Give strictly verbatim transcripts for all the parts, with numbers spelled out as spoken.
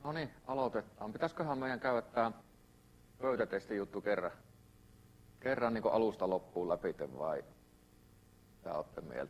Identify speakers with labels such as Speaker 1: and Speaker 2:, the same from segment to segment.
Speaker 1: No niin, aloitetaan. Pitäisiköhän meidän käydä tämä pöytätestijuttu kerran, kerran niin kuin alusta loppuun läpi, vai mitä olette mieltä?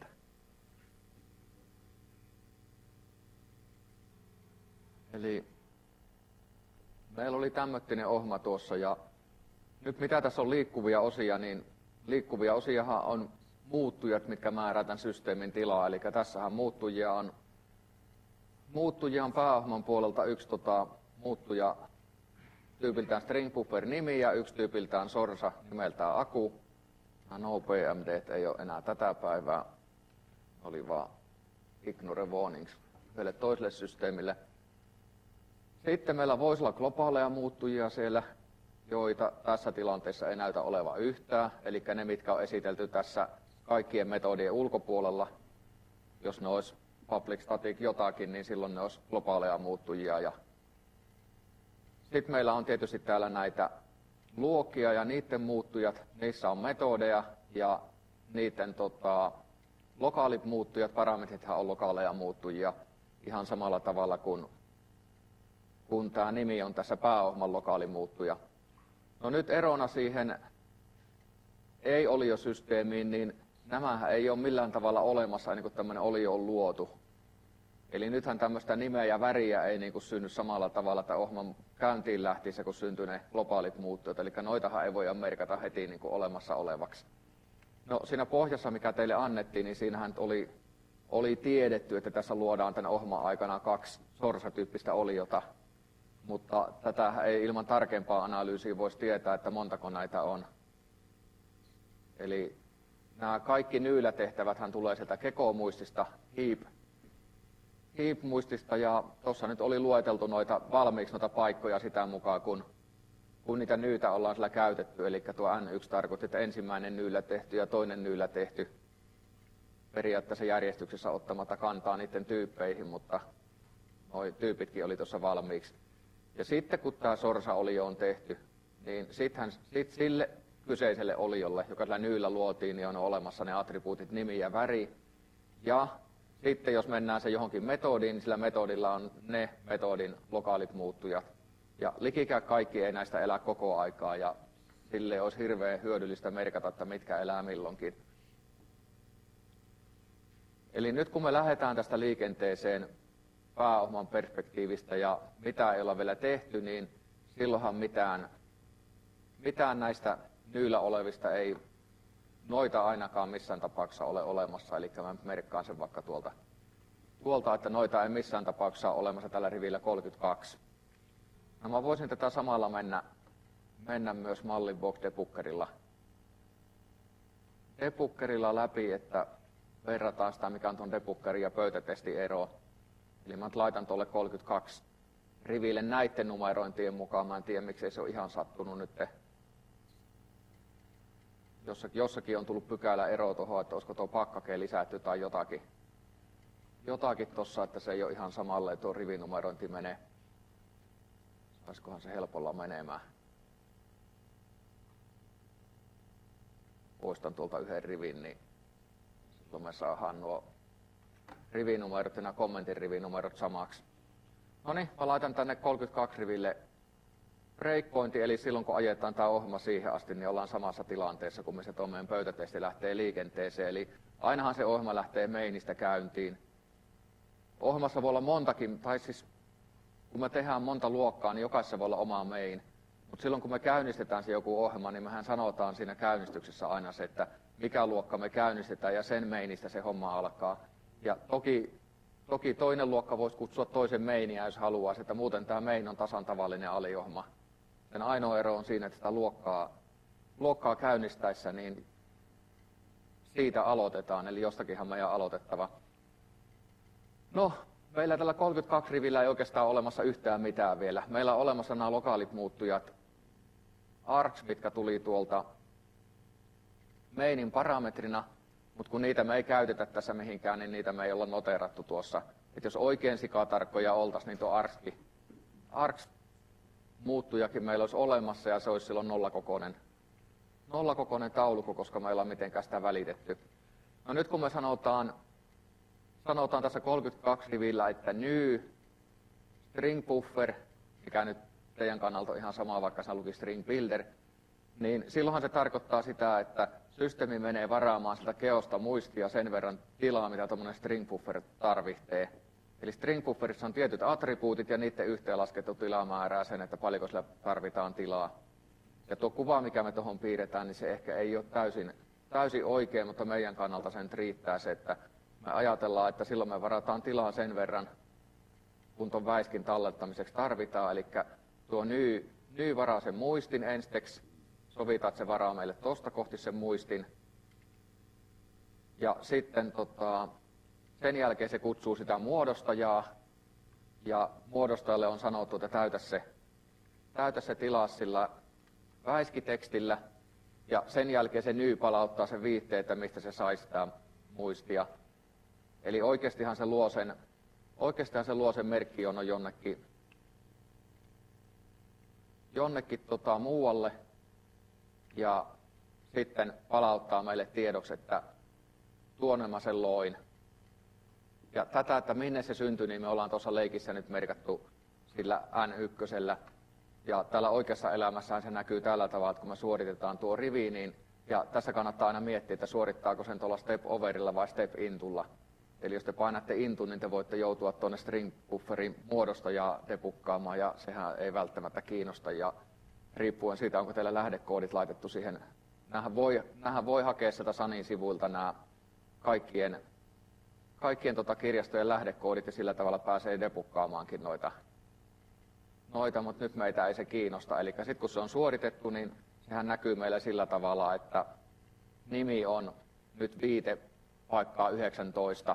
Speaker 1: Eli meillä oli tämmöinen ohjelma tuossa, ja nyt mitä tässä on liikkuvia osia, niin liikkuvia osiahan on muuttujat, mitkä määrää tämän systeemin tilaa. Eli tässähän muuttujia on, muuttujia on pääohjelman puolelta yksi tota, muuttuja tyypiltään string buffer nimi ja yksi tyypiltään sorsa nimeltään aku. No P M D ei ole enää tätä päivää, oli vaan ignore warnings yhdelle toiselle systeemille. Sitten meillä voisi olla globaaleja muuttujia siellä, joita tässä tilanteessa ei näytä olevan yhtään, eli ne, mitkä on esitelty tässä kaikkien metodien ulkopuolella. Jos ne olisi public static jotakin, niin silloin ne olisi globaaleja muuttujia. Ja sitten meillä on tietysti täällä näitä luokkia ja niiden muuttujat, niissä on metodeja ja niiden tota, lokaalit muuttujat, parametrithan on lokaaleja muuttujia ihan samalla tavalla kuin kun tämä nimi on tässä pääohjelman lokaalimuuttuja. No nyt erona siihen ei-oliosysteemiin, niin nämähän ei ole millään tavalla olemassa ennen kuin tämmöinen olio on luotu. Eli nythän tämmöistä nimeä ja väriä ei niin kuin synny samalla tavalla, että ohjelman käyntiin lähtiessä, kun syntyy ne globaalit muuttujat. Eli noitahan ei voida merkata heti niin kuin olemassa olevaksi. No siinä pohjassa, mikä teille annettiin, niin siinähän oli, oli tiedetty, että tässä luodaan tämän ohjelman aikana kaksi sorsatyyppistä oliota. Mutta tätä ei ilman tarkempaa analyysiä voisi tietää, että montako näitä on. Eli nämä kaikki nyylätehtäväthän tulee sieltä Keko-muistista, heap, heap-muistista, ja tuossa nyt oli lueteltu noita valmiiksi noita paikkoja sitä mukaan, kun, kun niitä nyytä ollaan sillä käytetty. Eli tuo N yksi tarkoitti, että ensimmäinen nyylä tehty ja toinen nyylä tehty periaatteessa järjestyksessä ottamatta kantaa niiden tyyppeihin, mutta nuo tyypitkin oli tuossa valmiiksi. Ja sitten kun tämä sorsa-olio on tehty, niin sittenhän sit sille kyseiselle oliolle, joka sillä nyyllä luotiin, niin on olemassa ne attribuutit nimi ja väri. Ja sitten jos mennään se johonkin metodiin, niin sillä metodilla on ne metodin lokaalit muuttujat. Ja likikään kaikki ei näistä elä koko aikaa, ja sille olisi hirveän hyödyllistä merkata, että mitkä elää milloinkin. Eli nyt kun me lähdetään tästä liikenteeseen pääohjelman perspektiivistä ja mitä ei olla vielä tehty, niin silloinhan mitään, mitään näistä nyyllä olevista ei noita ainakaan missään tapauksessa ole olemassa. Eli mä merkkaan sen vaikka tuolta, tuolta, että noita ei missään tapauksessa ole olemassa tällä rivillä kolmekymmentäkaksi. No mä voisin tätä samalla mennä, mennä myös mallin box debuggerilla. Debuggerilla läpi, että verrataan sitä, mikä on tuon debuggerin ja pöytätestin ero. Eli mä laitan tuolle kolmekymmentäkaksi riville näiden numerointien mukaan. Mä en tiedä, miksei se ole ihan sattunut nyt. Jossakin, jossakin on tullut pykälä ero tuohon, että olisiko tuo pakkake lisätty tai jotakin. Jotakin tuossa, että se ei ole ihan samalle, että tuo rivinumerointi menee. Saisikohan se helpolla menemään. Poistan tuolta yhden rivin, niin silloin me saadaan nuo rivinumerot ja nämä kommentin rivinumerot samaksi. No niin, mä laitan tänne kolmekymmentäkaksi riville breakpointin, eli silloin kun ajetaan tämä ohjelma siihen asti, niin ollaan samassa tilanteessa, kun me se tuo meidän pöytätesti lähtee liikenteeseen. Eli ainahan se ohjelma lähtee mainista käyntiin. Ohjelmassa voi olla montakin, tai siis kun me tehdään monta luokkaa, niin jokaisessa voi olla oma main. Mutta silloin kun me käynnistetään se joku ohjelma, niin mehän sanotaan siinä käynnistyksessä aina se, että mikä luokka me käynnistetään ja sen mainista se homma alkaa. Ja toki, toki toinen luokka voisi kutsua toisen mainiä, jos haluaa, että muuten tämä main on tasan tavallinen aliohjelma. Sen ainoa ero on siinä, että sitä luokkaa, luokkaa käynnistäessä, niin siitä aloitetaan, eli jostakinhan meidän aloitettava. No, meillä tällä kolmekymmentäkaksi rivillä ei oikeastaan ole olemassa yhtään mitään vielä. Meillä on olemassa nämä lokaalit muuttujat, args, mitkä tuli tuolta mainin parametrina, mutta kun niitä me ei käytetä tässä mihinkään, niin niitä me ei olla noteerattu tuossa. Et jos oikein sikatarkkoja oltaisiin, niin tuo args, args muuttujakin meillä olisi olemassa, ja se olisi silloin nollakokoinen, nollakokoinen taulukko, koska meillä on mitenkään sitä välitetty. No nyt kun me sanotaan, sanotaan tässä kolmekymmentäkaksi rivillä, että new string buffer, mikä nyt teidän kannalta on ihan sama, vaikka se luki string builder, niin silloinhan se tarkoittaa sitä, että systeemi menee varaamaan sitä keosta muistia sen verran tilaa, mitä tuommoinen string buffer tarvitsee. Eli string bufferissa on tietyt attribuutit ja niiden yhteenlaskettu tila määrää sen, että paljonko sillä tarvitaan tilaa. Ja tuo kuva, mikä me tuohon piirretään, niin se ehkä ei ole täysin, täysin oikein, mutta meidän kannalta sen riittää se, että me ajatellaan, että silloin me varataan tilaa sen verran, kun tuon väiskin tallettamiseksi tarvitaan. Eli tuo ny, ny varaa sen muistin ensiksi, sovitaan, että se varaa meille tuosta kohti sen muistin. Ja sitten tota, sen jälkeen se kutsuu sitä muodostajaa, ja muodostajalle on sanottu, että täytä se, täytä se tila sillä väiskitekstillä, ja sen jälkeen se ny palauttaa sen viitteen, että mistä se sai sitä muistia. Eli oikeastihan se luo sen, oikeastihan se luo sen merkki on jonnekin, jonnekin tota muualle, ja sitten palauttaa meille tiedoksi, että tuonne mä sen loin. Ja tätä, että minne se syntyi, niin me ollaan tuossa leikissä nyt merkattu sillä N yksi. Ja täällä oikeassa elämässään se näkyy tällä tavalla, että kun me suoritetaan tuo rivi, niin, ja tässä kannattaa aina miettiä, että suorittaako sen tuolla step overilla vai step intulla. Eli jos te painatte intun, niin te voitte joutua tuonne string bufferin muodostajaa debukkaamaan, ja sehän ei välttämättä kiinnosta. Ja riippuen siitä, onko teillä lähdekoodit laitettu siihen, nämähän voi, nämähän voi hakea sieltä Sunin sivuilta nämä kaikkien, kaikkien tota kirjastojen lähdekoodit, ja sillä tavalla pääsee debukkaamaankin noita. noita, mutta nyt meitä ei se kiinnosta. Eli sitten kun se on suoritettu, niin sehän näkyy meillä sillä tavalla, että nimi on nyt viite paikkaa yhdeksäntoista.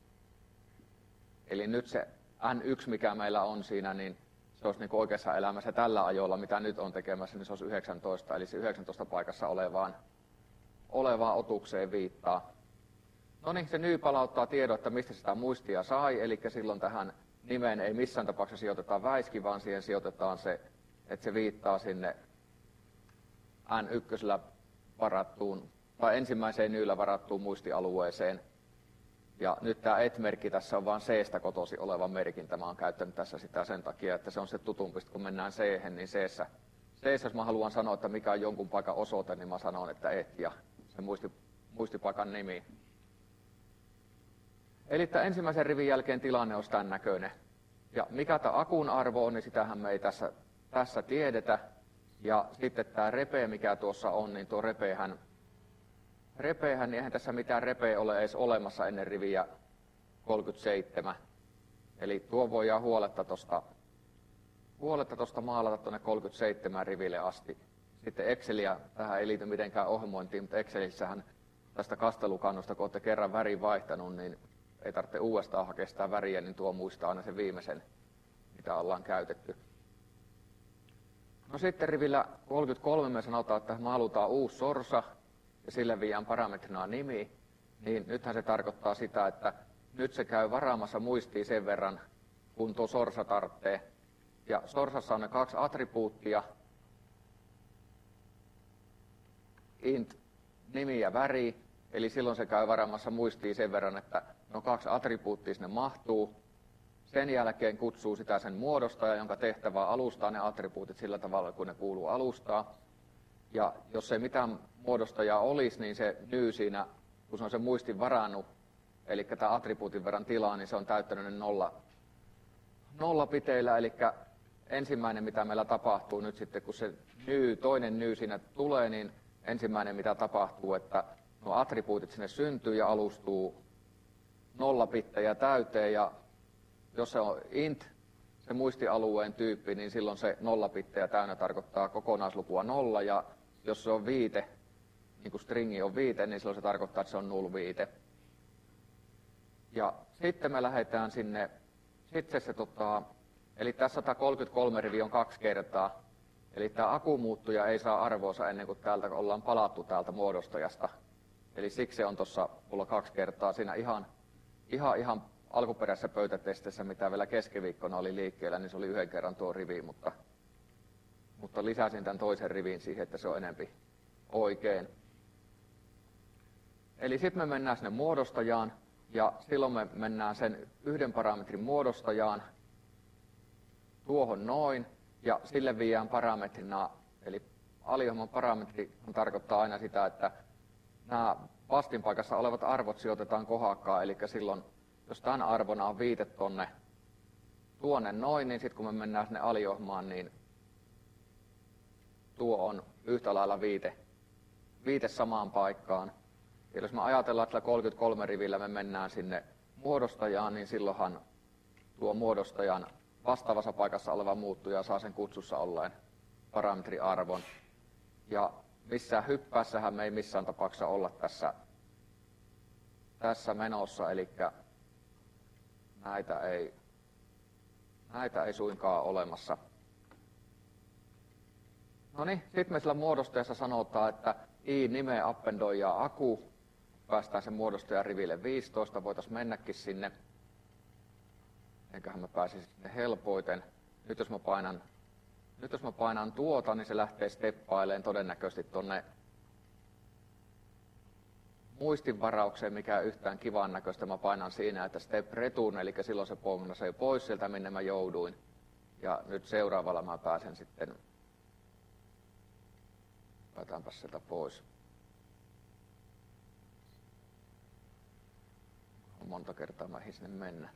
Speaker 1: Eli nyt se N yksi, mikä meillä on siinä, niin se olisi niin kuin oikeassa elämässä tällä ajolla, mitä nyt on tekemässä, niin se olisi yhdeksäntoista. Eli se yhdeksäntoista paikassa olevaan, olevaan otukseen viittaa. No niin, se ny palauttaa tiedon, että mistä sitä muistia sai, eli silloin tähän nimeen ei missään tapauksessa sijoiteta väiski, vaan siihen sijoitetaan se, että se viittaa sinne N yksi varattuun, tai ensimmäiseen nyyllä varattuun muistialueeseen. Ja nyt tämä et-merkki tässä on vain C-stä kotosi oleva merkintä. Mä oon käyttänyt tässä sitä sen takia, että se on se tutumpi, kun mennään C-hän, niin C-ssä, C-ssä, jos mä haluan sanoa, että mikä on jonkun paikan osoite, niin mä sanon, että et ja se muisti, muistipaikan nimi. Eli tämän ensimmäisen rivin jälkeen tilanne on tämän näköinen. Ja mikä tämä akun arvo on, niin sitähän me ei tässä, tässä tiedetä. Ja sitten tämä repe, mikä tuossa on, niin tuo repehän, repehän niin eihän tässä mitään repeä ole edes olemassa ennen riviä kolmekymmentäseitsemän. Eli tuo voidaan huoletta tuosta huoletta tuosta maalata tuonne kolmekymmentäseitsemän riville asti. Sitten Exceliä, tähän ei liity mitenkään ohjelmointiin, mutta Excelissähän tästä kastelukannusta, kun olette kerran värin vaihtanut, niin ei tarvitse uudestaan hakea sitä väriä, niin tuo muistaa aina sen viimeisen, mitä ollaan käytetty. No sitten rivillä kolmekymmentäkolme me sanotaan, että me halutaan uusi sorsa, ja sille viiään parametrina nimi, niin nythän se tarkoittaa sitä, että nyt se käy varaamassa muistia sen verran, kun tuo sorsa tarvitsee. Ja sorsassa on ne kaksi attribuuttia, int, nimi ja väri, eli silloin se käy varaamassa muistia sen verran, että no kaksi attribuuttia sinne mahtuu. Sen jälkeen kutsuu sitä sen muodostaja, jonka tehtävä on alustaa ne attribuutit sillä tavalla, kun ne kuuluu alustaa. Ja jos ei mitään muodostajaa olisi, niin se ny siinä, kun se on sen muistin varannut, eli tämä attribuutin verran tilaa, niin se on täyttänyt ne nolla, nolla piteillä. Eli ensimmäinen, mitä meillä tapahtuu nyt sitten, kun se ny, toinen ny siinä tulee, niin ensimmäinen, mitä tapahtuu, että nuo attribuutit sinne syntyy ja alustuu nolla pittejä täyteen, ja jos se on int, se muistialueen tyyppi, niin silloin se nolla pittejä täynnä tarkoittaa kokonaislukua nolla, ja jos se on viite, niin kuin stringi on viite, niin silloin se tarkoittaa, että se on null viite. Ja sitten me lähdetään sinne, sitten se, tota, eli tässä sata kolmekymmentäkolme rivi on kaksi kertaa, eli tämä akumuuttuja ei saa arvoonsa ennen kuin täältä ollaan palattu täältä muodostajasta. Eli siksi se on tuossa mulla kaksi kertaa siinä ihan, ihan, ihan alkuperäisessä pöytätestissä, mitä vielä keskiviikkona oli liikkeellä, niin se oli yhden kerran tuo rivi, mutta, mutta lisäsin tämän toisen rivin siihen, että se on enempi oikein. Eli sitten me mennään sinne muodostajaan, ja silloin me mennään sen yhden parametrin muodostajaan, tuohon noin, ja sille viiään parametrina, eli aliohjelman parametri tarkoittaa aina sitä, että nämä vastinpaikassa olevat arvot sijoitetaan kohdakkaan, eli silloin, jos tämän arvona on viite tonne tuonne noin, niin sitten kun me mennään sinne aliohjelmaan, niin tuo on yhtä lailla viite, viite samaan paikkaan. Ja jos me ajatellaan, että kolmekymmentäkolme rivillä me mennään sinne muodostajaan, niin silloinhan tuo muodostajan vastaavassa paikassa oleva muuttuja saa sen kutsussa olleen parametriarvon. Ja missään hyppäässähän me ei missään tapauksessa olla tässä, tässä menossa, eli näitä ei, näitä ei suinkaan olemassa. No niin, sitten me sillä muodostajassa sanotaan, että i nime appendoi ja aku. Päästään sen muodostajan riville viisitoista, voitaisiin mennäkin sinne. Enköhän mä pääsisin sinne helpoiten. Nyt jos mä painan, nyt jos mä painan tuota, niin se lähtee steppailemaan todennäköisesti tonne muistinvaraukseen, mikä yhtään kivan näköistä. Mä painan siinä, että step return, eli silloin se pongnasee pois sieltä, minne mä jouduin. Ja nyt seuraavalla mä pääsen sitten, päätäänpäs sieltä pois. Monta kertaa mä sinne mennä.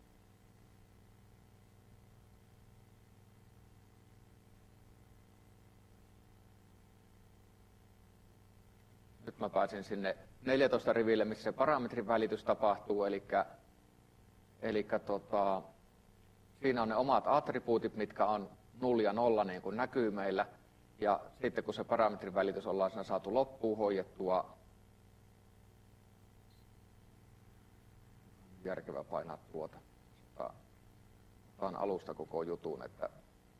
Speaker 1: Nyt mä pääsin sinne neljätoista riville, missä se parametrin välitys tapahtuu, eli, eli tota, siinä on ne omat attribuutit, mitkä on nolla ja nolla, niin kuin näkyy meillä. Ja sitten kun se parametrin välitys ollaan siinä saatu loppuun hoidettua, järkevä painaa tuota. Otan alusta koko jutun, että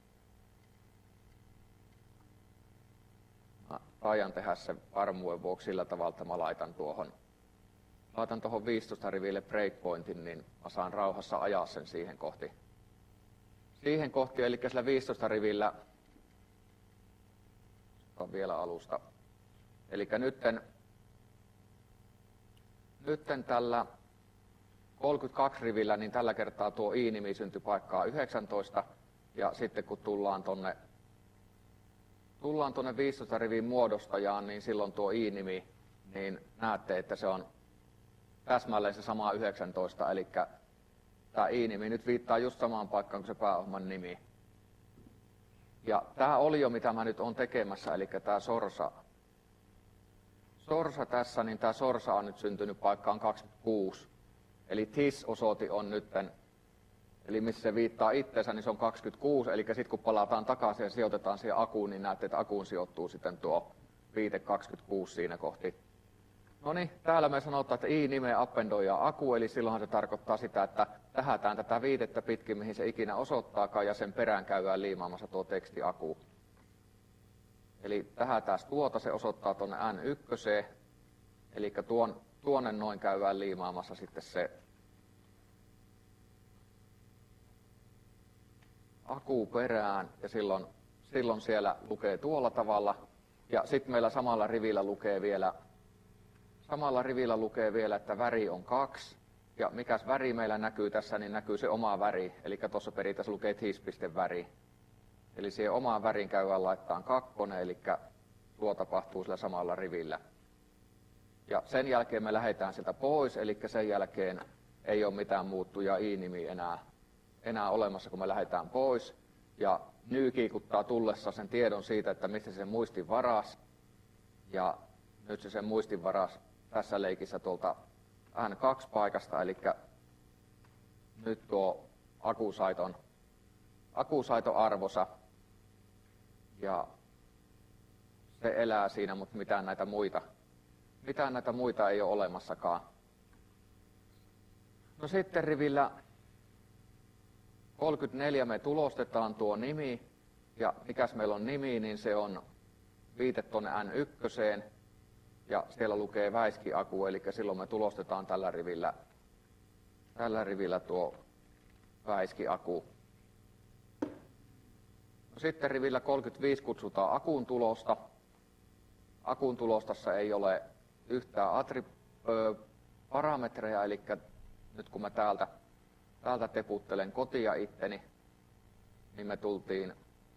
Speaker 1: mä taian tehdä sen varmuuden vuoksi sillä tavalla, että mä laitan tuohon, laitan tuohon viisitoista riville breakpointin, niin mä saan rauhassa ajaa sen siihen kohti. Siihen kohti, eli sillä viisitoista rivillä, otan vielä alusta, eli nytten, nytten tällä kolmekymmentäkaksi rivillä, niin tällä kertaa tuo i-nimi syntyi paikkaan yhdeksäntoista, ja sitten kun tullaan tuonne tullaan tuonne viisitoista rivin muodostajaan, niin silloin tuo i-nimi, niin näette, että se on täsmälleen se sama yhdeksäntoista, eli tämä i-nimi nyt viittaa just samaan paikkaan kuin se pääohjelman nimi. Ja tämä oli jo, mitä mä nyt olen tekemässä, eli tämä sorsa. Sorsa tässä, niin tämä sorsa on nyt syntynyt paikkaan kaksikymmentäkuusi. Eli this-osoite on nytten, eli missä se viittaa itseensä, niin se on kaksikymmentäkuusi, eli sitten kun palataan takaisin ja sijoitetaan siihen akuun, niin näette, että akuun sijoittuu sitten tuo viite kaksikymmentäkuusi siinä kohti. No niin, täällä me sanotaan, että i-nime appendoi ja aku, eli silloinhan se tarkoittaa sitä, että tähätään tätä viitettä pitkin, mihin se ikinä osoittaakaan, ja sen perään käydään liimaamassa tuo teksti aku. Eli tähätään tuota, se osoittaa tuonne N yksi, eli tuon, tuonne noin käydään liimaamassa sitten se aku perään, ja silloin, silloin siellä lukee tuolla tavalla, ja sitten meillä samalla rivillä lukee vielä, samalla rivillä lukee vielä, että väri on kaksi, ja mikäs väri meillä näkyy tässä, niin näkyy se oma väri, eli tuossa periaatteessa lukee this.väri. Eli siihen omaan värin käydään laittaa kakkonen, eli tuo tapahtuu sillä samalla rivillä. Ja sen jälkeen me lähdetään sieltä pois, eli sen jälkeen ei ole mitään muuttuja i-nimi enää, enää olemassa, kun me lähdetään pois. Ja ny kiikuttaa tullessa sen tiedon siitä, että mistä se sen muistin varas. Ja nyt se sen muistin varas tässä leikissä tuolta N kaksi paikasta, eli nyt tuo akusaiton, akusaitoarvosa. Ja se elää siinä, mutta mitään näitä muita, mitään näitä muita ei ole olemassakaan. No sitten rivillä kolmekymmentäneljä me tulostetaan tuo nimi, ja mikäs meillä on nimi, niin se on viite tuonne N yksi, ja siellä lukee väiskiaku, eli silloin me tulostetaan tällä rivillä, tällä rivillä tuo väiskiaku. No sitten rivillä kolmekymmentäviisi kutsutaan akun tulosta. Akun tulostassa ei ole yhtään parametreja, eli nyt kun mä täältä, täältä teputtelen kotia itteni, niin me tultiin,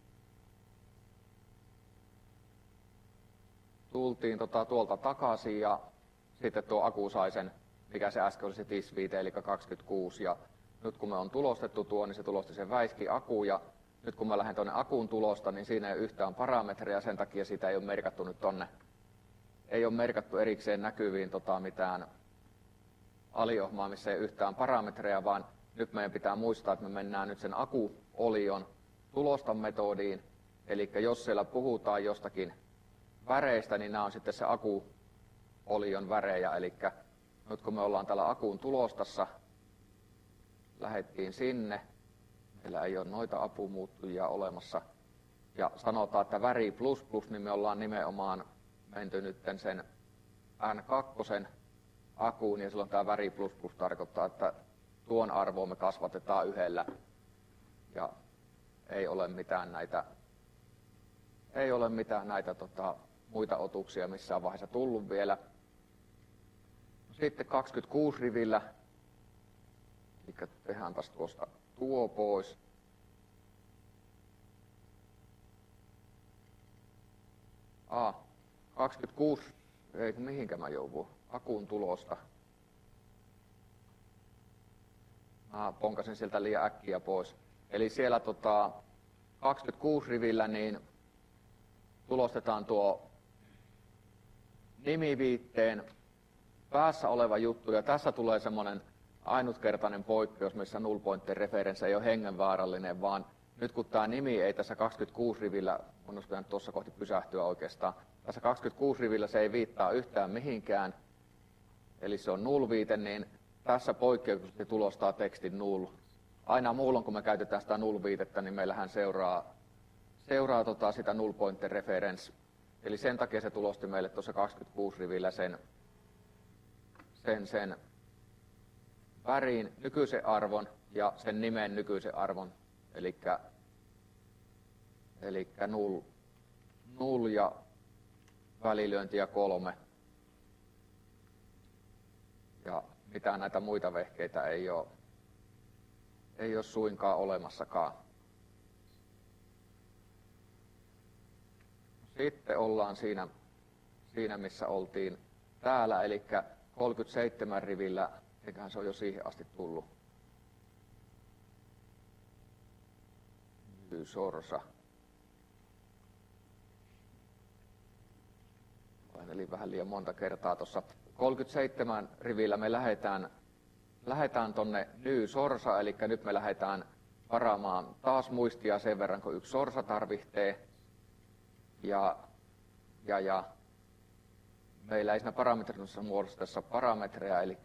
Speaker 1: tultiin tota, tuolta takaisin ja sitten tuo aku sai sen, mikä se äsken oli se T I S viite, eli kaksikymmentäkuusi. Ja nyt kun me on tulostettu tuo, niin se tulosti sen väiski aku. Ja nyt kun mä lähden tuonne akun tulosta, niin siinä ei ole yhtään parametria, sen takia sitä ei ole merkattu nyt tonne. Ei ole merkattu erikseen näkyviin tota, mitään aliohmaa, missä ei ole yhtään parametreja, vaan nyt meidän pitää muistaa, että me mennään nyt sen akuolion tulosta metodiin. Eli jos siellä puhutaan jostakin väreistä, niin nämä on sitten se akuolion värejä. Eli nyt kun me ollaan täällä akun tulostassa, lähdettiin sinne. Meillä ei ole noita apumuuttujia olemassa. Ja sanotaan, että väri plus plus, niin me ollaan nimenomaan menty nyt sen N kaksi akuun, ja silloin tämä väri plus plus tarkoittaa, että tuon arvoa me kasvatetaan yhdellä. Ja ei ole mitään näitä, ei ole mitään näitä tota, muita otuksia missään vaiheessa tullut vielä. Sitten kaksikymmentäkuusi rivillä, eli tehdäänpäs tuosta tuo pois. Ah, kaksikymmentäkuusi, ei mihinkä mä joudun, akun tulosta. Mä ponkasin sieltä liian äkkiä pois. Eli siellä tota, kaksikymmentäkuusi rivillä niin tulostetaan tuo nimiviitteen päässä oleva juttu, ja tässä tulee semmoinen ainutkertainen poikkeus, missä null pointer reference ei ole hengenvaarallinen, vaan nyt kun tämä nimi ei tässä kaksikymmentäkuusi rivillä, mun olisi pitänyt tuossa kohti pysähtyä oikeastaan, tässä kaksikymmentäkuusi rivillä se ei viittaa yhtään mihinkään, eli se on null-viite, niin tässä poikkeuksellisesti tulostaa tekstin null. Aina muulloin, kun me käytetään sitä null-viitettä, niin meillähän seuraa, seuraa tota sitä null pointer reference. Eli sen takia se tulosti meille tuossa kaksikymmentäkuusi rivillä sen, sen, sen värin nykyisen arvon ja sen nimen nykyisen arvon, eli elikkä null, null ja välilyöntiä kolme. Ja mitään näitä muita vehkeitä ei ole, ei ole suinkaan olemassakaan. Sitten ollaan siinä, siinä missä oltiin täällä, eli kolmekymmentäseitsemän rivillä, eiköhän se on jo siihen asti tullut. Sorsa. Eli vähän liian monta kertaa tuossa. kolmekymmentäseitsemän rivillä me lähdetään, lähdetään tonne ny sorsa, eli nyt me lähdetään varaamaan taas muistia sen verran, kun yksi sorsa tarvitsee. Ja, ja, ja meillä ei siinä parametrissa muodosteessa parametreja, eli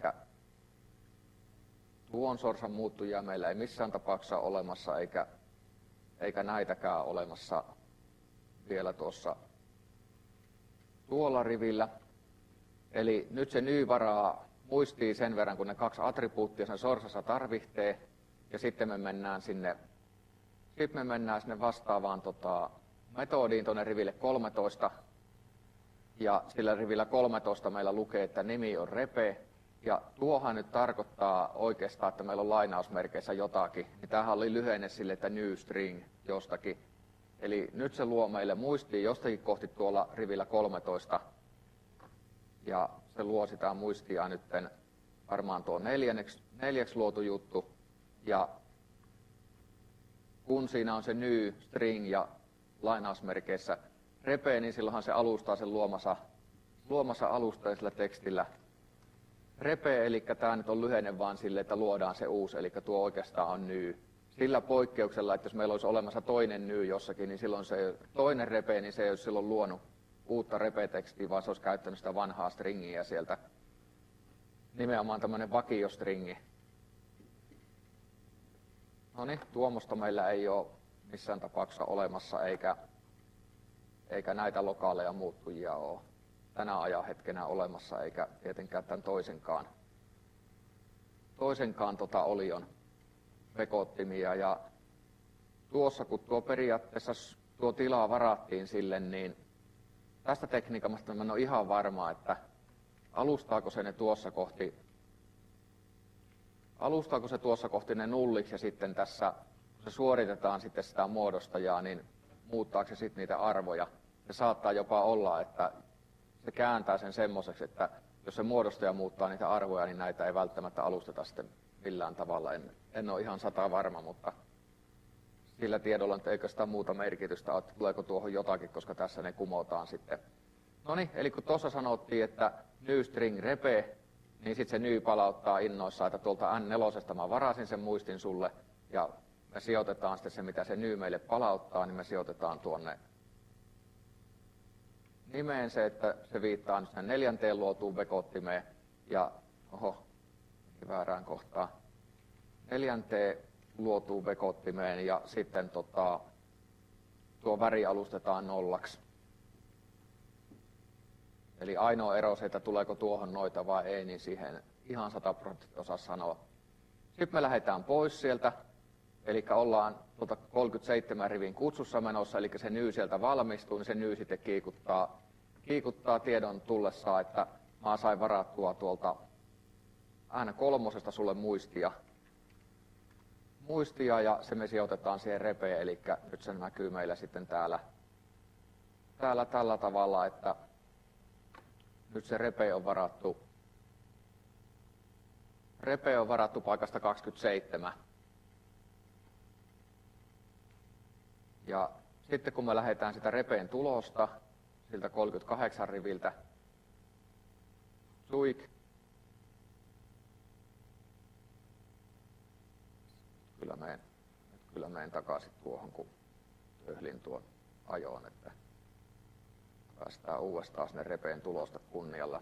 Speaker 1: tuon sorsan muuttujia meillä ei missään tapauksessa ole olemassa, eikä, eikä näitäkään olemassa vielä tuossa tuolla rivillä. Eli nyt se ny varaa muistii sen verran, kun ne kaksi attribuuttia sen sorsassa tarvitsee, ja sitten me mennään sinne, sitten me mennään sinne vastaavaan tota, metodiin tuonne riville kolmetoista, ja sillä rivillä kolmetoista meillä lukee, että nimi on repe, ja tuohan nyt tarkoittaa oikeastaan, että meillä on lainausmerkeissä jotakin, niin tämähän oli lyhenne sille, että new string jostakin. Eli nyt se luo meille muistiin jostakin kohti tuolla rivillä kolmetoista, ja se luo sitä muistia nytten varmaan tuo neljänneksi, neljäksi luotu juttu, ja kun siinä on se new string ja lainausmerkeissä repe, niin silloinhan se alustaa sen luomassa, luomassa alustaisella tekstillä repe, eli tämä nyt on lyhenne vaan sille, että luodaan se uusi, eli tuo oikeastaan on new. Sillä poikkeuksella, että jos meillä olisi olemassa toinen new jossakin, niin silloin se toinen repe, niin se ei olisi silloin luonut uutta repe-tekstiä, vaan se olisi käyttänyt sitä vanhaa stringiä sieltä. Nimenomaan tämmöinen vakiostringi. No niin, tuommoista meillä ei ole missään tapauksessa olemassa, eikä, eikä näitä lokaaleja muuttujia ole tänä ajan hetkenä olemassa, eikä tietenkään tämän toisenkaan, toisenkaan tota olion vekottimia. Ja tuossa, kun tuo periaatteessa tuo tilaa varattiin sille, niin tästä tekniikasta mä en ole ihan varma, että alustaako se ne tuossa kohti, alustaako se tuossa kohti ne nulliksi, ja sitten tässä, kun se suoritetaan sitten sitä muodostajaa, niin muuttaako se sitten niitä arvoja. Se saattaa jopa olla, että se kääntää sen semmoiseksi, että jos se muodostaja muuttaa niitä arvoja, niin näitä ei välttämättä alusteta sitten millään tavalla. En, en ole ihan sata varma, mutta sillä tiedolla nyt eikö sitä muuta merkitystä ole, että tuleeko tuohon jotakin, koska tässä ne kumotaan sitten. No niin, eli kun tuossa sanottiin, että new string repe, niin sitten se ny palauttaa innoissaan, että tuolta N neljä mä varasin sen muistin sulle, ja me sijoitetaan sitten se, mitä se ny meille palauttaa, niin me sijoitetaan tuonne nimeen se, että se viittaa nyt sinne neljänteen luotuun vekottimeen, ja oho, väärään kohtaan, neljänteen luotuun vekottimeen, ja sitten tota, tuo väri alustetaan nollaksi. Eli ainoa ero se, että tuleeko tuohon noita vai ei, niin siihen ihan sata prosenttia osaa sanoa. Sitten me lähdetään pois sieltä, eli ollaan tuota kolmekymmentäseitsemän rivin kutsussa menossa, eli se ny sieltä valmistuu, niin se ny sitten kiikuttaa, kiikuttaa tiedon tullessaan, että mä sain varattua tuolta N kolme sulle muistia, muistia ja se me sijoitetaan siihen repeen, eli nyt se näkyy meillä sitten täällä, täällä tällä tavalla, että nyt se repe on varattu, repe on varattu paikasta kaksikymmentäseitsemän. Ja sitten kun me lähdetään sitä repeen tulosta, siltä kolmekymmentäkahdeksan riviltä, suik, kyllä menen, kyllä menen takaisin tuohon, kun töhlin tuon ajoon, että päästään uudestaan sinne repeen tulosta kunnialla.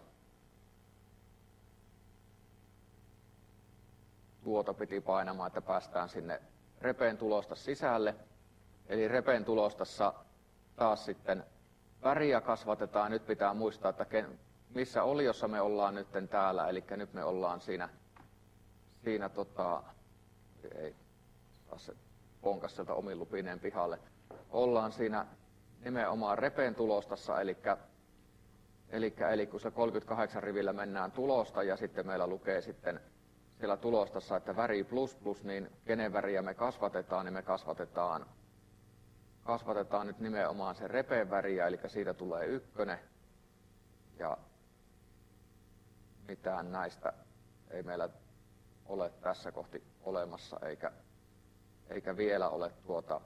Speaker 1: Tuota piti painamaan, että päästään sinne repeen tulosta sisälle. Eli repeen tulostassa taas sitten väriä kasvatetaan. Nyt pitää muistaa, että ken, missä oliossa me ollaan nyt täällä. Eli nyt me ollaan siinä, siinä tota, ei taas se ponkas sieltä omin lupineen pihalle. Ollaan siinä nimenomaan repeen tulostassa, eli, eli, eli kun se kolmekymmentäkahdeksan rivillä mennään tulosta ja sitten meillä lukee sitten siellä tulostassa, että väri plus plus, niin kenen väriä me kasvatetaan, niin me kasvatetaan, kasvatetaan nyt nimenomaan se repeen väriä, eli siitä tulee ykkönen ja mitään näistä ei meillä ole tässä kohti olemassa, eikä, eikä vielä ole tuota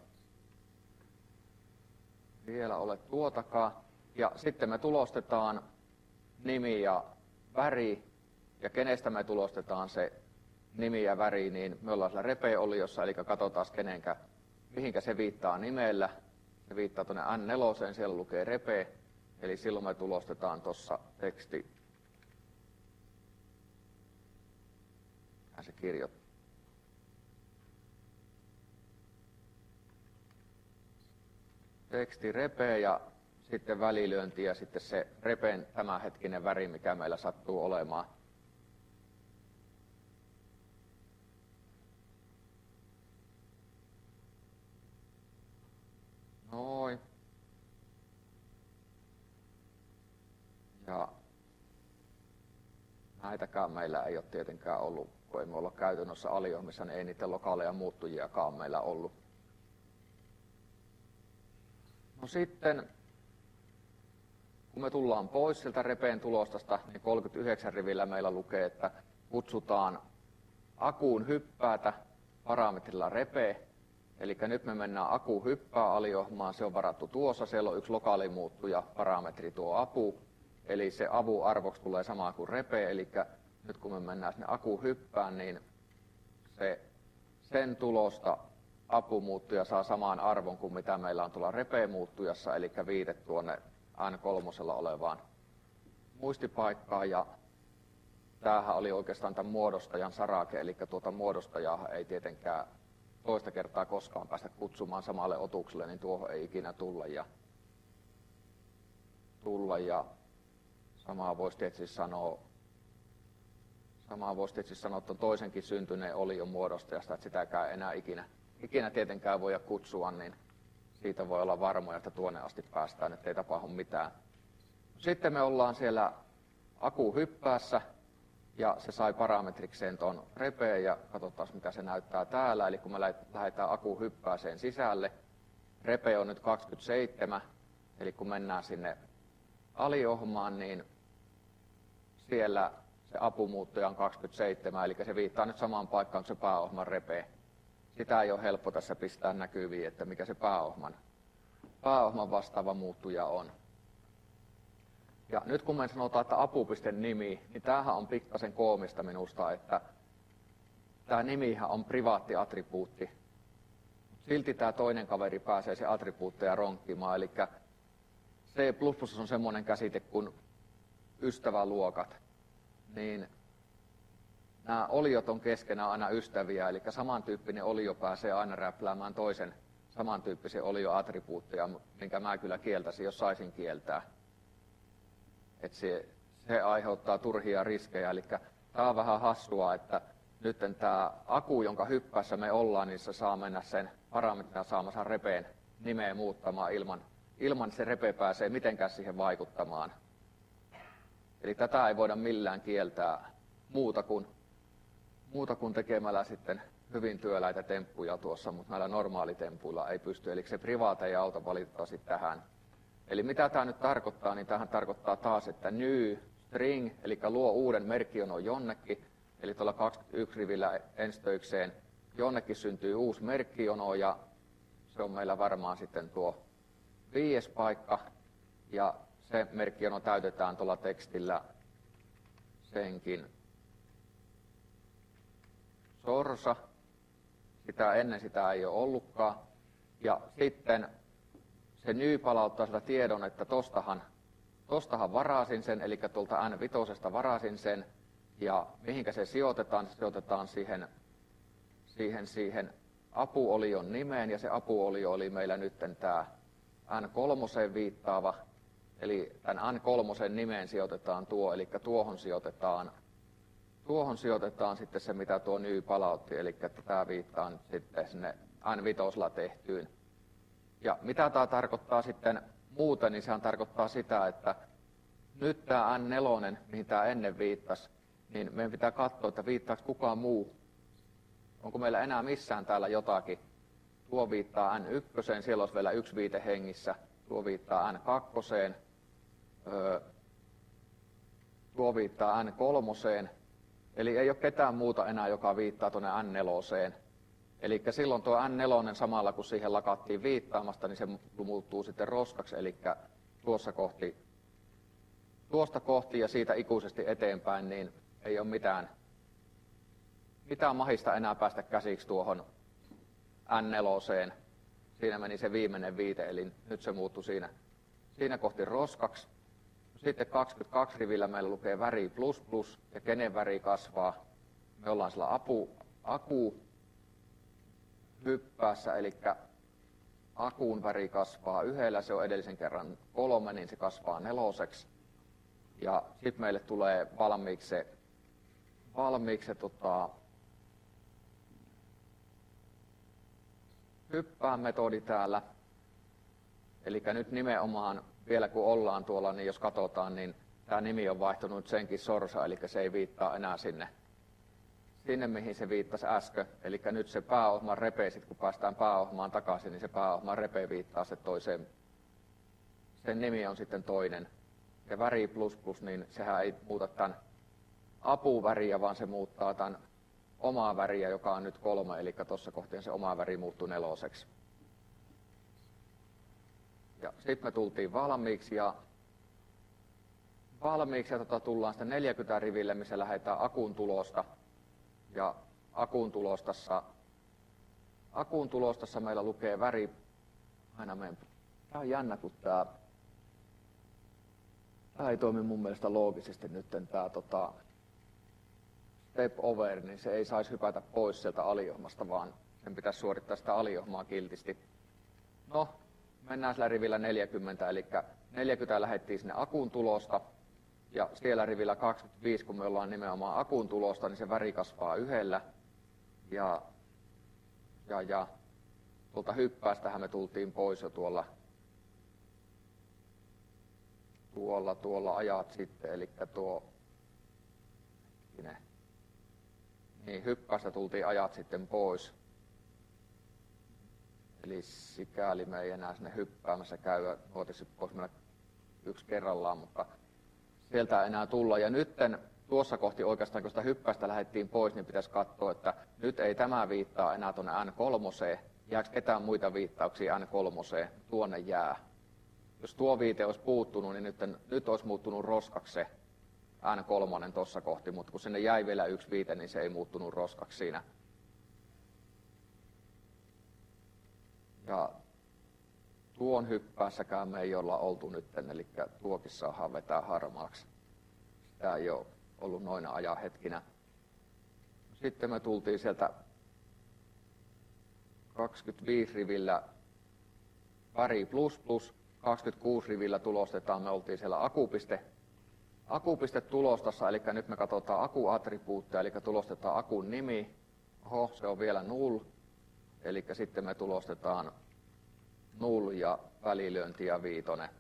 Speaker 1: vielä ole tuotakaan. Ja sitten me tulostetaan nimi ja väri, ja kenestä me tulostetaan se nimi ja väri, niin me ollaan siellä repe-oliossa, eli katsotaan kenenkä, mihinkä se viittaa nimellä. Se viittaa tuonne N neljä, siellä lukee repe, eli silloin me tulostetaan tuossa teksti. Se kirjoittaa. Teksti repe ja sitten välilyönti ja sitten se repen tämänhetkinen väri, mikä meillä sattuu olemaan. Noin. Ja näitäkään meillä ei ole tietenkään ollut, kun ei me olla käytännössä aliohmissa, niin ei niitä lokaaleja muuttujiakaan meillä ollut. No sitten, kun me tullaan pois sieltä repeen tulostasta, niin kolmekymmentäyhdeksän rivillä meillä lukee, että kutsutaan akuun hyppäätä parametrilla repe. Eli nyt me mennään aku hyppää aliohmaan, se on varattu tuossa, siellä on yksi lokaalimuuttuja, parametri tuo apu. Eli se avun arvoksi tulee sama kuin repe, eli nyt kun me mennään sinne aku hyppään, niin se, sen tulosta apumuuttuja saa samaan arvon kuin mitä meillä on tuolla repe-muuttujassa, eli viite tuonne N kolme olevaan muistipaikkaan. Ja tämähän oli oikeastaan tämän muodostajan sarake, eli tuota muodostajaa ei tietenkään toista kertaa koskaan päästä kutsumaan samalle otukselle, niin tuohon ei ikinä tulla. Ja, tulla ja samaa voisi tietysti sanoa, samaa voisi tietysti sanoa että toisenkin syntyneen olion muodostajasta, että sitäkään enää ikinä ikinä tietenkään voida kutsua, niin siitä voi olla varmoja, että tuonne asti päästään, ettei tapahdu mitään. Sitten me ollaan siellä aku hyppäässä, ja se sai parametrikseen tuon repeen ja katsotaan mitä se näyttää täällä. Eli kun me lähdetään akun hyppääseen sisälle, repe on nyt kaksikymmentäseitsemän, eli kun mennään sinne aliohmaan, niin siellä se apumuuttuja on kaksikymmentäseitsemän, eli se viittaa nyt samaan paikkaan kuin se pääohman repe. Sitä ei ole helppo tässä pistää näkyviin, että mikä se pääohman, pääohman vastaava muuttuja on. Ja nyt kun me sanotaan, että apupisten nimi, niin tämähän on pikkasen koomista minusta, että tämä nimihän on privaatti attribuutti. Silti tämä toinen kaveri pääsee se attribuutteja ronkkimaan, eli C plus plus on semmoinen käsite kuin ystäväluokat, niin nämä oliot on keskenään aina ystäviä, eli samantyyppinen olio pääsee aina räpläämään toisen samantyyppisen olioattribuutteja, minkä mä kyllä kieltäisin, jos saisin kieltää. Et se, se aiheuttaa turhia riskejä, eli tämä on vähän hassua, että nyt tämä aku, jonka hyppässä me ollaan, niin se saa mennä sen parametrina saamassa repeen nimeä muuttamaan ilman, ilman se repe pääsee mitenkään siihen vaikuttamaan. Eli tätä ei voida millään kieltää muuta kuin, muuta kuin tekemällä sitten hyvin työläitä temppuja tuossa, mutta näillä normaalitempuilla ei pysty. Eli se privaate ei auta valitettavasti tähän. Eli mitä tämä nyt tarkoittaa, niin tämähän tarkoittaa taas, että new string, eli luo uuden merkkionon jonnekin, eli tuolla kaksikymmentäyksi rivillä enstöikseen jonnekin syntyy uusi merkkiono, ja se on meillä varmaan sitten tuo viides paikka, ja se merkkiono täytetään tuolla tekstillä senkin sorsa. Sitä ennen sitä ei ole ollutkaan. Ja sitten se ny palauttaa sitä tiedon, että tostahan, tostahan varasin sen, eli tuolta N viisi varasin sen, ja mihinkä se sijoitetaan, se sijoitetaan siihen, siihen, siihen apuolion nimeen, ja se apuolio oli meillä nyt tämä N kolme viittaava, eli tämän N kolme nimeen sijoitetaan tuo, eli tuohon sijoitetaan, tuohon sijoitetaan sitten se, mitä tuo ny palautti, eli tämä viittaa nyt sitten sinne N viisi tehtyyn. Ja mitä tämä tarkoittaa sitten muuten, niin sehän tarkoittaa sitä, että nyt tämä N neljä, mihin tämä ennen viittasi, niin meidän pitää katsoa, että viittaako kukaan muu. Onko meillä enää missään täällä jotakin. Tuo viittaa N yksi, siellä olisi vielä yksi viite hengissä. Tuo viittaa N kaksi, öö, tuo viittaa N kolme, eli ei ole ketään muuta enää, joka viittaa tuonne N neljä. Eli silloin tuo N neljä samalla, kun siihen lakattiin viittaamasta, niin se muuttuu sitten roskaksi, eli tuossa kohti, tuosta kohti ja siitä ikuisesti eteenpäin, niin ei ole mitään, mitään mahista enää päästä käsiksi tuohon N neljä. Siinä meni se viimeinen viite, eli nyt se muuttui siinä, siinä kohti roskaksi. Sitten kaksikymmentäkaksi rivillä meillä lukee väri plus plus, ja kenen väri kasvaa. Me ollaan sillä apu, aku hyppäässä, eli akun väri kasvaa yhdellä, se on edellisen kerran kolme, niin se kasvaa neloseksi. Ja sitten meille tulee valmiiksi se, valmiiksi se tota, hyppää metodi täällä. Eli nyt nimenomaan vielä kun ollaan tuolla, niin jos katsotaan, niin tämä nimi on vaihtunut senkin sorsa, eli se ei viittaa enää sinne, sinne mihin se viittasi äsken. Eli nyt se pääohman repe, sit kun päästään pääohmaan takaisin, niin se pääohman repe viittaa se toiseen. Sen nimi on sitten toinen. Ja väri plus plus, niin sehän ei muuta tämän apuväriä, vaan se muuttaa tämän omaa väriä, joka on nyt kolme, eli tuossa kohteen se oma väri muuttuu neloseksi. Ja sitten me tultiin valmiiksi, ja valmiiksi ja tota, tullaan sitten neljäkymmentä riville, missä lähdetään akun tulosta. Ja akun tulostassa, akun tulostassa meillä lukee väri, aina meidän, tämä on jännä, kun tämä, tämä ei toimi mun mielestä loogisesti nyt tämä tota, step over, niin se ei saisi hypätä pois sieltä aliohmasta, vaan sen pitäisi suorittaa sitä aliohmaa kiltisti. No, mennään sillä rivillä neljäkymmentä, eli neljäkymmentä lähdettiin sinne akun tulosta, ja siellä rivillä kaksikymmentäviisi, kun me ollaan nimenomaan akun tulosta, niin se väri kasvaa yhdellä, ja, ja, ja tuolta hyppäästähän me tultiin pois jo tuolla, tuolla, tuolla ajat sitten, eli tuo hetkinen. Niin, hyppäästä tultiin ajat sitten pois. Eli sikäli me ei enää sinne hyppäämässä käy, voitaisiin pois mennä yksi kerrallaan, mutta sieltä ei enää tulla. Ja nytten tuossa kohti oikeastaan, kun sitä hyppästä lähdettiin pois, niin pitäisi katsoa, että nyt ei tämä viittaa enää tuonne N kolme. Jääkö ketään muita viittauksia N kolme? Tuonne jää. Jos tuo viite olisi puuttunut, niin nyt, nyt olisi muuttunut roskaksi se N kolme tuossa kohti, mutta kun sinne jäi vielä yksi viite, niin se ei muuttunut roskaksi siinä. Ja tuon hyppäässäkään me ei olla oltu nyt, eli tuokin saadaan vetää harmaaksi. Sitä ei ole ollut noina ajan hetkinä. Sitten me tultiin sieltä kaksikymmentäviisi rivillä väri plus plus, kaksikymmentäkuusi rivillä tulostetaan, me oltiin siellä akupiste, akupiste tulostassa, eli nyt me katsotaan akuattribuutteja, eli tulostetaan akun nimi. Oho, se on vielä null, eli sitten me tulostetaan null ja välilyönti ja viitonen.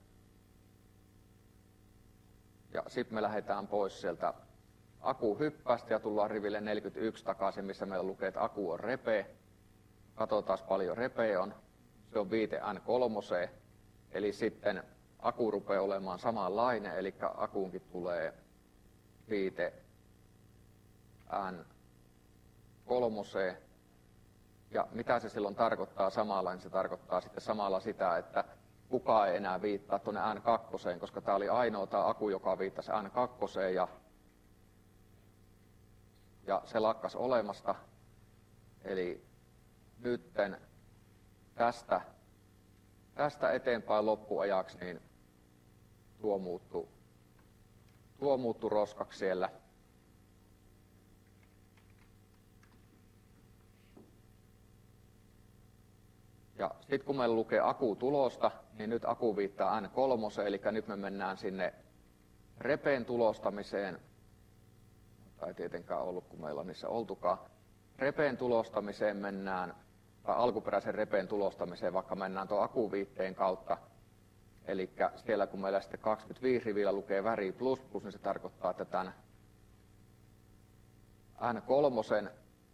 Speaker 1: Ja sitten me lähdetään pois sieltä akuhyppäästä ja tullaan riville neljäkymmentäyksi takaisin, missä meillä lukee, että aku on repe. Katsotaan paljon repe on. Se on viite N kolme, eli sitten aku rupeaa olemaan samanlainen, eli akuunkin tulee viite N kolme. Ja mitä se silloin tarkoittaa samalla, niin se tarkoittaa sitten samalla sitä, että kukaan ei enää viittaa tuonne N kaksi, koska tämä oli ainoa tämä aku, joka viittasi N kaksi, ja, ja se lakkas olemasta. Eli nytten tästä, tästä eteenpäin loppuajaksi niin tuo muuttui, tuo muuttui roskaksi siellä. Ja sitten kun meillä lukee aku-tulosta, niin nyt aku viittaa N kolme, eli nyt me mennään sinne repeen tulostamiseen. Tai tietenkään ollut, kun meillä on niissä oltukaan. Repeen tulostamiseen mennään, tai alkuperäisen repeen tulostamiseen, vaikka mennään tuon akuviitteen kautta. Eli siellä kun meillä sitten kaksikymmentäviisi rivillä lukee väri plus plus, niin se tarkoittaa, että tämän N kolme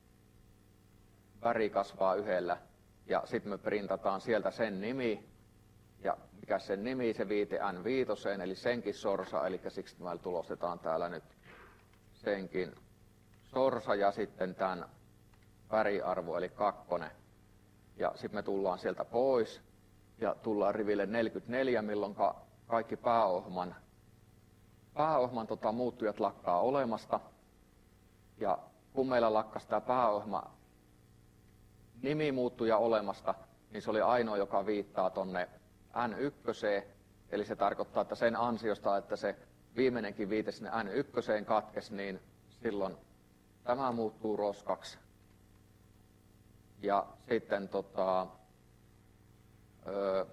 Speaker 1: väri kasvaa yhdellä. Ja sitten me printataan sieltä sen nimi, ja mikä sen nimi, se viite N viisi, eli senkin sorsa, eli siksi me tulostetaan täällä nyt senkin sorsa ja sitten tämän väriarvo, eli kakkonen. Ja sitten me tullaan sieltä pois ja tullaan riville neljäkymmentäneljä, milloin kaikki pääohman, pääohman tota, muuttujat lakkaa olemasta. Ja kun meillä lakkas tämä pääohma nimimuuttuja olemasta, niin se oli ainoa, joka viittaa tonne N yksi, eli se tarkoittaa, että sen ansiosta, että se viimeinenkin viite sinne N yksi katkesi, niin silloin tämä muuttuu roskaksi. Ja sitten tota, öö,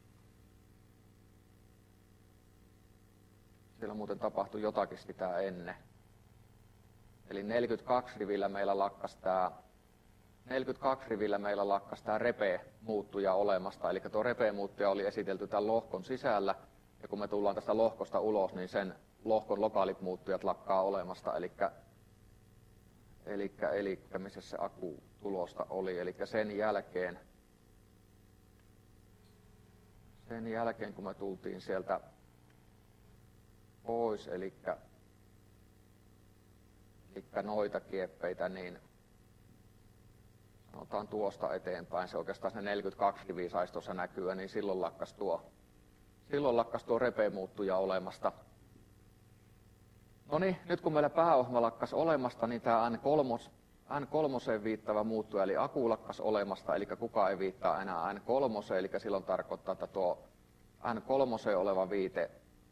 Speaker 1: siellä muuten tapahtui jotakin sitä ennen. Eli neljäkymmentäkaksi rivillä meillä lakkas tämä neljäkymmentäkaksi rivillä meillä lakkas tämä repe-muuttuja olemasta, eli tuo repe-muuttuja oli esitelty tämän lohkon sisällä, ja kun me tullaan tästä lohkosta ulos, niin sen lohkon lokaalit muuttujat lakkaa olemasta, eli, eli, eli missä se aku-tulosta oli, eli sen jälkeen, sen jälkeen kun me tultiin sieltä pois, eli, eli noita kieppeitä, niin sanotaan tuosta eteenpäin, se oikeastaan se neljäkymmentäkaksi riviä saisi tuossa näkyä, niin silloin lakkas tuo, silloin lakkas tuo repe-muuttuja olemasta. No niin, nyt kun meillä pääohma lakkas olemasta, niin tämä N kolme, N kolme viittava muuttuja, eli aku lakkas olemasta, eli kukaan ei viittaa enää N kolme, eli silloin tarkoittaa, että tuo N kolme oleva viite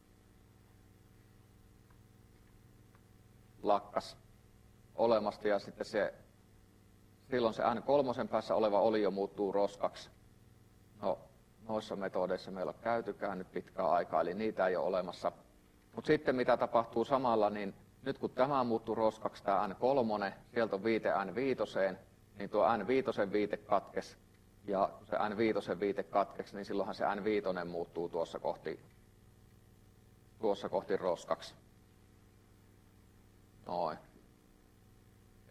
Speaker 1: lakkas olemasta, ja sitten se silloin se N kolme päässä oleva olio muuttuu roskaksi. No, noissa metodeissa meillä on käytykään nyt pitkään aikaa, eli niitä ei ole olemassa. Mutta sitten mitä tapahtuu samalla, niin nyt kun tämä muuttuu roskaksi, tämä N kolme, sieltä on viite N viisi, niin tuo N viisi viite katkesi. Ja kun se N viisi viite katkesi, niin silloinhan se N viisi muuttuu tuossa kohti, tuossa kohti roskaksi. Noin.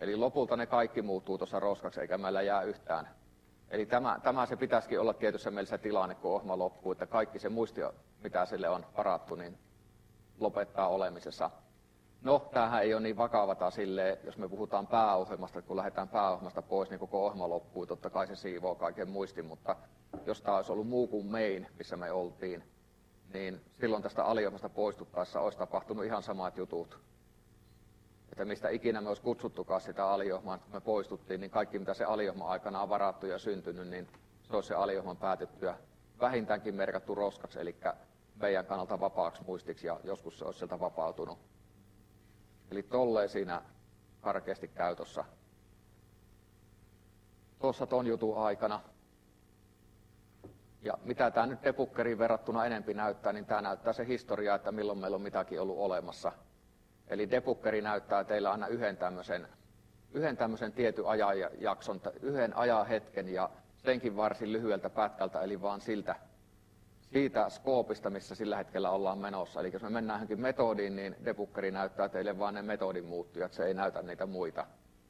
Speaker 1: Eli lopulta ne kaikki muuttuu tuossa roskaksi, eikä meillä jää yhtään. Eli tämä, tämä se pitäisikin olla tietyssä mielessä tilanne, kun ohjelma loppuu, että kaikki se muisti, mitä sille on varattu, niin lopettaa olemisessa. No, tämähän ei ole niin vakavata silleen, jos me puhutaan pääohjelmasta, kun lähdetään pääohjelmasta pois, niin koko ohjelma loppuu, totta kai se siivoo kaiken muistin, mutta jos tämä olisi ollut muu kuin main, missä me oltiin, niin silloin tästä aliohjelmasta poistuttaessa olisi tapahtunut ihan samat jutut. Että mistä ikinä me olisi kutsuttukaan sitä aliohjelmaa, kun me poistuttiin, niin kaikki mitä se aliohjelman aikana on varattu ja syntynyt, niin se olisi se aliohjelman päätettyä vähintäänkin merkattu roskaksi, eli meidän kannalta vapaaksi muistiksi, ja joskus se olisi sieltä vapautunut. Eli tolleen siinä karkeasti käytössä. Tuossa ton jutun aikana. Ja mitä tämä nyt debuggeriin verrattuna enempi näyttää, niin tämä näyttää se historia, että milloin meillä on mitäkin ollut olemassa. Eli debuggeri näyttää teillä aina yhden tämmöisen, yhden tämmöisen tietyn ajanjakson, yhden ajanhetken ja senkin varsin lyhyeltä pätkältä, eli vaan siltä, siitä skoopista, missä sillä hetkellä ollaan menossa. Eli jos me mennään johonkin metodiin, niin debuggeri näyttää teille vain ne metodin muuttujat, se ei näytä niitä muita.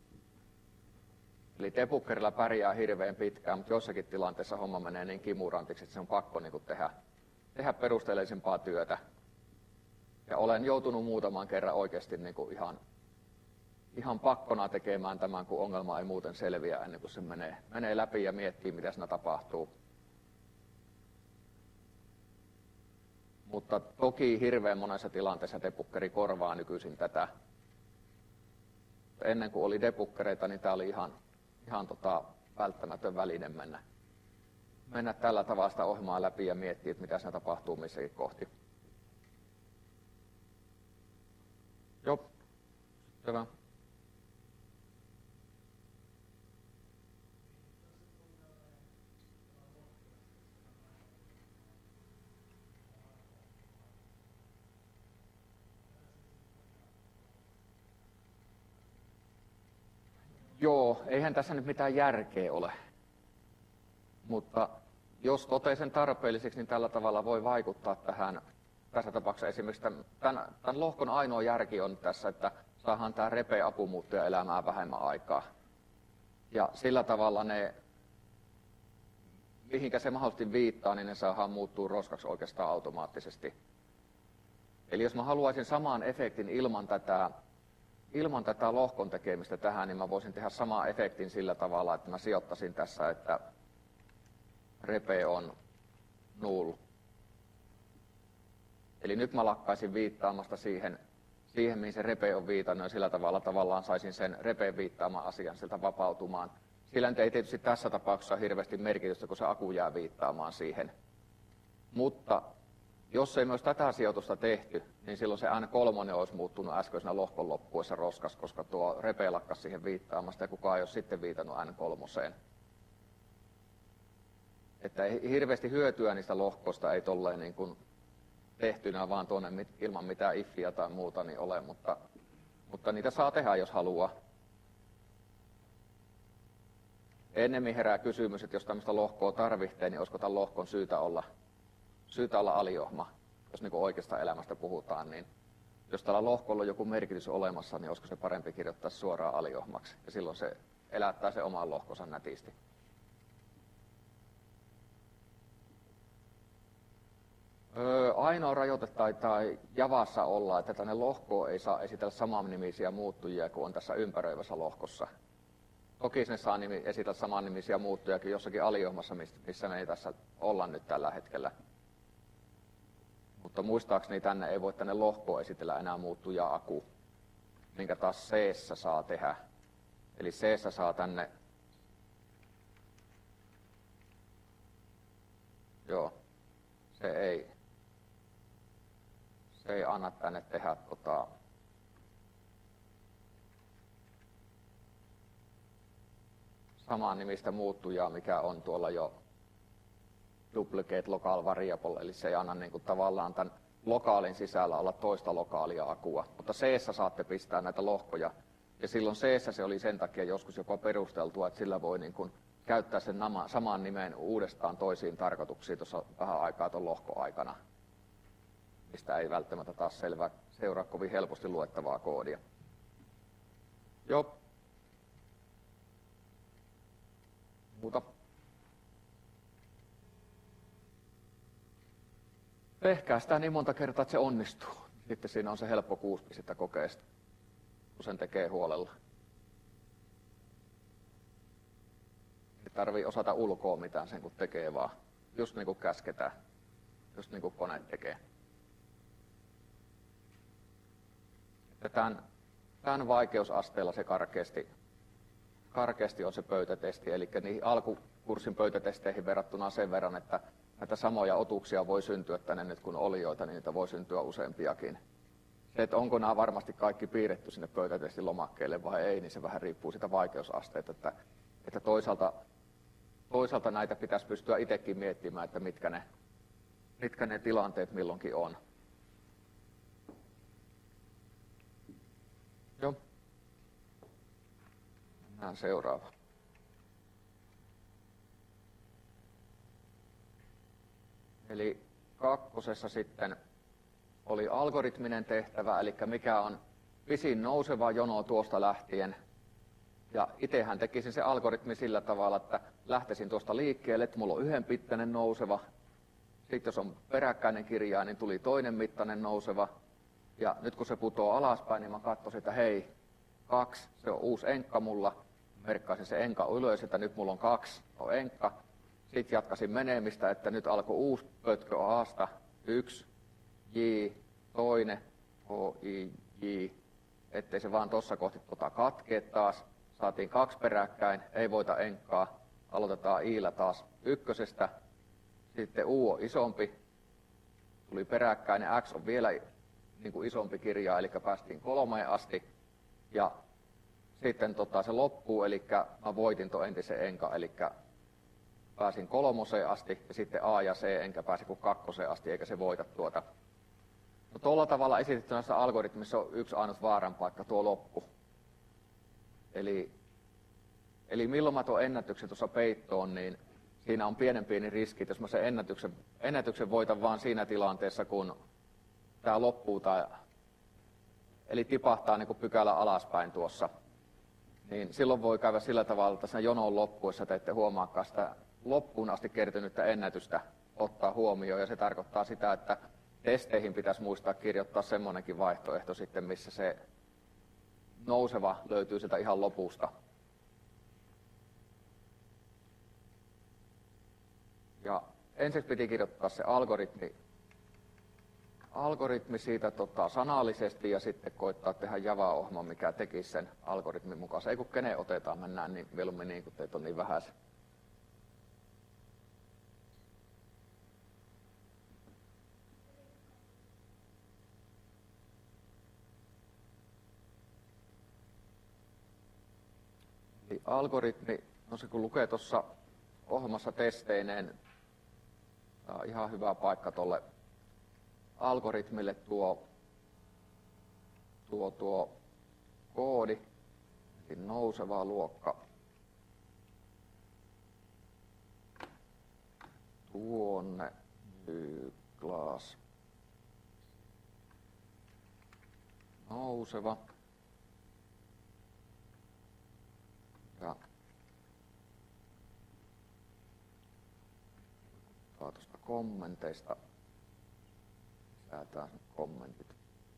Speaker 1: Eli debuggerilla pärjää hirveän pitkään, mutta jossakin tilanteessa homma menee niin kimurantiksi, että se on pakko niin kuin tehdä, tehdä perusteellisempaa työtä. Ja olen joutunut muutaman kerran oikeasti niin kuin ihan, ihan pakkona tekemään tämän, kun ongelma ei muuten selviä ennen kuin se menee, menee läpi ja miettii, mitä siinä tapahtuu. Mutta toki hirveän monessa tilanteessa debuggeri korvaa nykyisin tätä. Ennen kuin oli debuggereita, niin tämä oli ihan, ihan tota välttämätön väline mennä, mennä tällä tavalla sitä ohjelmaa läpi ja miettiä, että mitä siinä tapahtuu missäkin kohti. Joo, hyvä. Joo, eihän tässä nyt mitään järkeä ole. Mutta jos toteaa sen tarpeelliseksi, niin tällä tavalla voi vaikuttaa tähän. Tässä tapauksessa esimerkiksi tämän, tämän, tämän lohkon ainoa järki on tässä, että saadaan tämä repeä apumuuttuja elämään vähemmän aikaa. Ja sillä tavalla ne, mihinkä se mahdollisesti viittaa, niin ne saadaan muuttua roskaksi oikeastaan automaattisesti. Eli jos mä haluaisin saman efektin ilman tätä, ilman tätä lohkon tekemistä tähän, niin mä voisin tehdä saman efektin sillä tavalla, että mä sijoittaisin tässä, että repe on null. Eli nyt mä lakkaisin viittaamasta siihen, siihen mihin se repe on viitannut, ja sillä tavalla tavallaan saisin sen repeen viittaaman asian sieltä vapautumaan. Sillä ei tietysti tässä tapauksessa hirveästi merkitystä, kun se aku jää viittaamaan siihen. Mutta jos ei myös tätä sijoitusta tehty, niin silloin se N kolme olisi muuttunut äskeisenä lohkon loppuessa roskas, koska tuo repe lakkasi siihen viittaamasta, ja kukaan ei ole sitten viitannut N kolme. Että hirveästi hyötyä niistä lohkoista ei tolleen niin kuin tehtynä vaan tuonne ilman mitään iffiä tai muuta niin ole, mutta, mutta niitä saa tehdä, jos haluaa. Ennemmin herää kysymys, että jos tämmöistä lohkoa tarvitsee, niin olisiko tämän lohkon syytä olla, syytä olla aliohma, jos niin kuin oikeasta elämästä puhutaan, niin jos tällä lohkolla on joku merkitys olemassa, niin olisiko se parempi kirjoittaa suoraan aliohmaksi, ja silloin se elättää se oman lohkonsa nätisti. Öö, ainoa rajoite taitaa Javassa olla, että tänne lohkoon ei saa esitellä samannimisiä muuttujia kuin on tässä ympäröivässä lohkossa. Toki ne saa nimi, esitellä samannimisiä muuttujakin jossakin aliohmassa, missä me ei tässä olla nyt tällä hetkellä. Mutta muistaakseni tänne ei voi tänne lohkoon esitellä enää muuttuja aku, minkä taas C-ssä saa tehdä. Eli C-ssä saa tänne, joo, se ei, se ei anna tänne tehdä tota, saman nimistä muuttujaa, mikä on tuolla jo duplicate local variable, eli se ei anna niin kuin tavallaan tämän lokaalin sisällä olla toista lokaalia akua. Mutta C-ssä saatte pistää näitä lohkoja, ja silloin C-ssä se oli sen takia joskus jopa perusteltua, että sillä voi niin kuin käyttää sen nama, saman nimen uudestaan toisiin tarkoituksiin tuossa vähän aikaa tuon lohkoaikana, mistä ei välttämättä taas selvä, seuraa kovin helposti luettavaa koodia. Joo. muuta. Tehkää sitä niin monta kertaa, että se onnistuu. Sitten siinä on se helppo kuusi pistettä kokeesta, kun sen tekee huolella. Ei tarvii osata ulkoa mitään sen, kun tekee vaan. Just niin kuin käsketään. Just niin kuin kone tekee. Tämän, tämän vaikeusasteella se karkeasti, karkeasti on se pöytätesti, eli niihin alkukurssin pöytätesteihin verrattuna sen verran, että näitä samoja otuksia voi syntyä tänne nyt kun olijoita, niin niitä voi syntyä useampiakin. Se, että onko nämä varmasti kaikki piirretty sinne pöytätestin lomakkeelle vai ei, niin se vähän riippuu siitä vaikeusasteesta, että, että toisaalta, toisaalta näitä pitäisi pystyä itsekin miettimään, että mitkä ne, mitkä ne tilanteet milloinkin on. Joo. Mennään seuraavaan. Eli kakkosessa sitten oli algoritminen tehtävä, eli mikä on pisin nouseva jono tuosta lähtien. Ja itsehän tekisin se algoritmi sillä tavalla, että lähtisin tuosta liikkeelle, että mulla on yhden mittainen nouseva. Sitten jos on peräkkäinen kirjain, niin tuli toinen mittainen nouseva. Ja nyt kun se putoo alaspäin, niin mä katsoisin, että hei, kaksi, se on uusi enkka mulla. Merkkaisin se enka ylös, että nyt mulla on kaksi, on enkka. Sitten jatkasin menemistä, että nyt alkoi uusi pötkö Aasta, yksi, J, toinen, H, I, J, ettei se vaan tuossa kohti tota katkee taas. Saatiin kaksi peräkkäin, ei voita enkkaa, aloitetaan I:llä taas ykkösestä. Sitten U on isompi, tuli peräkkäin, X on vielä niin kuin isompi kirja, eli päästiin kolmeen asti. Ja sitten tota, se loppuu, eli mä voitin tuon entisen enka, eli pääsin kolmoseen asti, ja sitten A ja C enkä pääsi kuin kakkoseen asti, eikä se voita tuota. No tuolla tavalla esitettynä algoritmissa on yksi ainut vaaran paikka, tuo loppu. Eli, eli milloin mä tuon ennätyksen tuossa peittoon, niin siinä on pienen pieni riski, jos mä sen ennätyksen, ennätyksen voitan vaan siinä tilanteessa, kun tämä loppuu, tai, eli tipahtaa niin kuin pykälä alaspäin tuossa. Niin silloin voi käydä sillä tavalla, että sen jonon loppuessa te ette huomaakaan sitä loppuun asti kertynyttä ennätystä ottaa huomioon, ja se tarkoittaa sitä, että testeihin pitäisi muistaa kirjoittaa semmoinenkin vaihtoehto sitten, missä se nouseva löytyy sieltä ihan lopusta. Ja ensiksi piti kirjoittaa se algoritmi, algoritmi siitä tota, sanallisesti ja sitten koittaa tehdä Java-ohjelma, mikä tekisi sen algoritmin mukaan. Ei kun kenen otetaan, mennään niin, mieluummin niin, kun teitä on niin vähäisen. Eli algoritmi, no se kun lukee tuossa ohjelmassa testeineen, tämä on ihan hyvä paikka tuolle algoritmille tuo, tuo, tuo koodi, eli nouseva luokka, tuonne new class, nouseva, ja tuosta kommenteista säätää kommentit.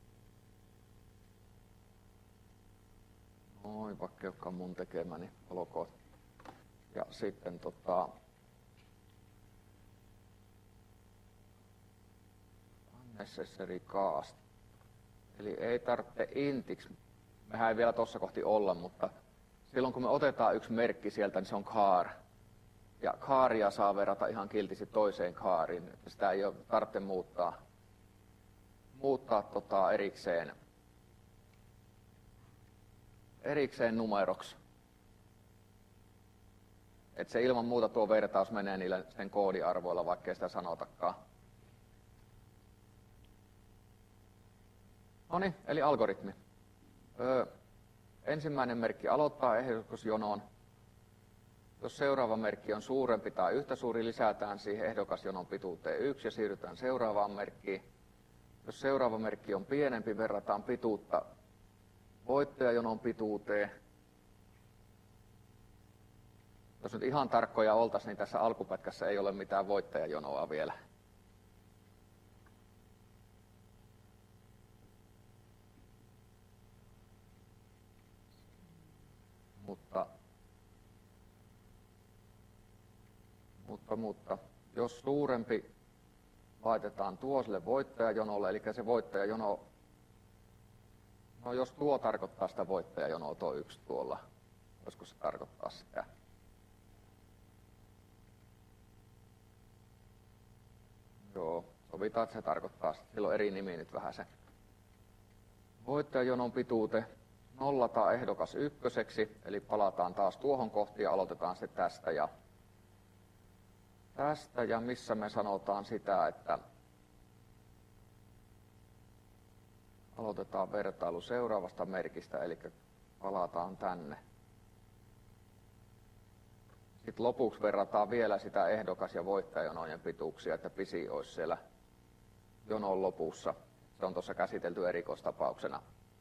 Speaker 1: Noin, vaikka joka on mun tekemäni, olkoon. Ja sitten tota, unnecessary cast. Eli ei tarvitse intiksi, mehän ei vielä tuossa kohti olla, mutta silloin kun me otetaan yksi merkki sieltä, niin se on char. Ja charia saa verrata ihan kiltisti toiseen chariin, että sitä ei ole tarvitse muuttaa, muuttaa tota erikseen, erikseen numeroksi. Että se ilman muuta tuo vertaus menee niillä sen koodiarvoilla, vaikka ei sitä sanotakaan. Noniin, eli algoritmi. Öö, ensimmäinen merkki aloittaa ehdokasjonoon. Jos seuraava merkki on suurempi tai yhtä suuri, lisätään siihen ehdokasjonon pituuteen yksi ja siirrytään seuraavaan merkkiin. Jos seuraava merkki on pienempi, verrataan pituutta voittajajonon pituuteen. Jos nyt ihan tarkkoja oltaisiin, niin tässä alkupätkässä ei ole mitään voittajajonoa vielä. Mutta, mutta, mutta jos suurempi laitetaan tuo sille voittajajonolle, eli se voittajajono, no jos tuo tarkoittaa sitä voittajajonoa, tuo yksi tuolla, joskus se tarkoittaa sitä. Joo, sovitaan, että se tarkoittaa sitä. Sillä on eri nimi nyt vähän se. Voittajajonon pituute nollataan ehdokas ykköseksi, eli palataan taas tuohon kohti ja aloitetaan se tästä ja tästä, ja missä me sanotaan sitä, että aloitetaan vertailu seuraavasta merkistä, eli palataan tänne. Sitten lopuksi verrataan vielä sitä ehdokas- ja voittajajonojen pituuksia, että pisi olisi siellä jonon lopussa. Se on tuossa käsitelty erikoistapauksena.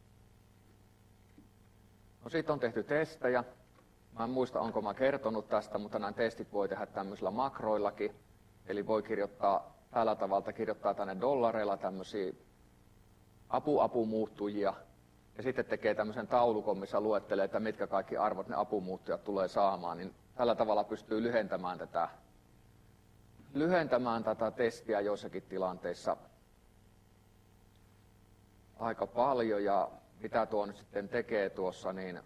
Speaker 1: No sitten on tehty testejä. Mä en muista, onko mä kertonut tästä, mutta nämä testit voi tehdä tämmöisillä makroillakin. Eli voi kirjoittaa tällä tavalla, kirjoittaa tänne dollareilla tämmöisiä apu-apumuuttujia. Ja sitten tekee tämmöisen taulukon, missä luettelee, että mitkä kaikki arvot ne apumuuttujat tulee saamaan. Niin tällä tavalla pystyy lyhentämään tätä, lyhentämään tätä testiä joissakin tilanteissa aika paljon. Ja mitä tuo nyt sitten tekee tuossa, niin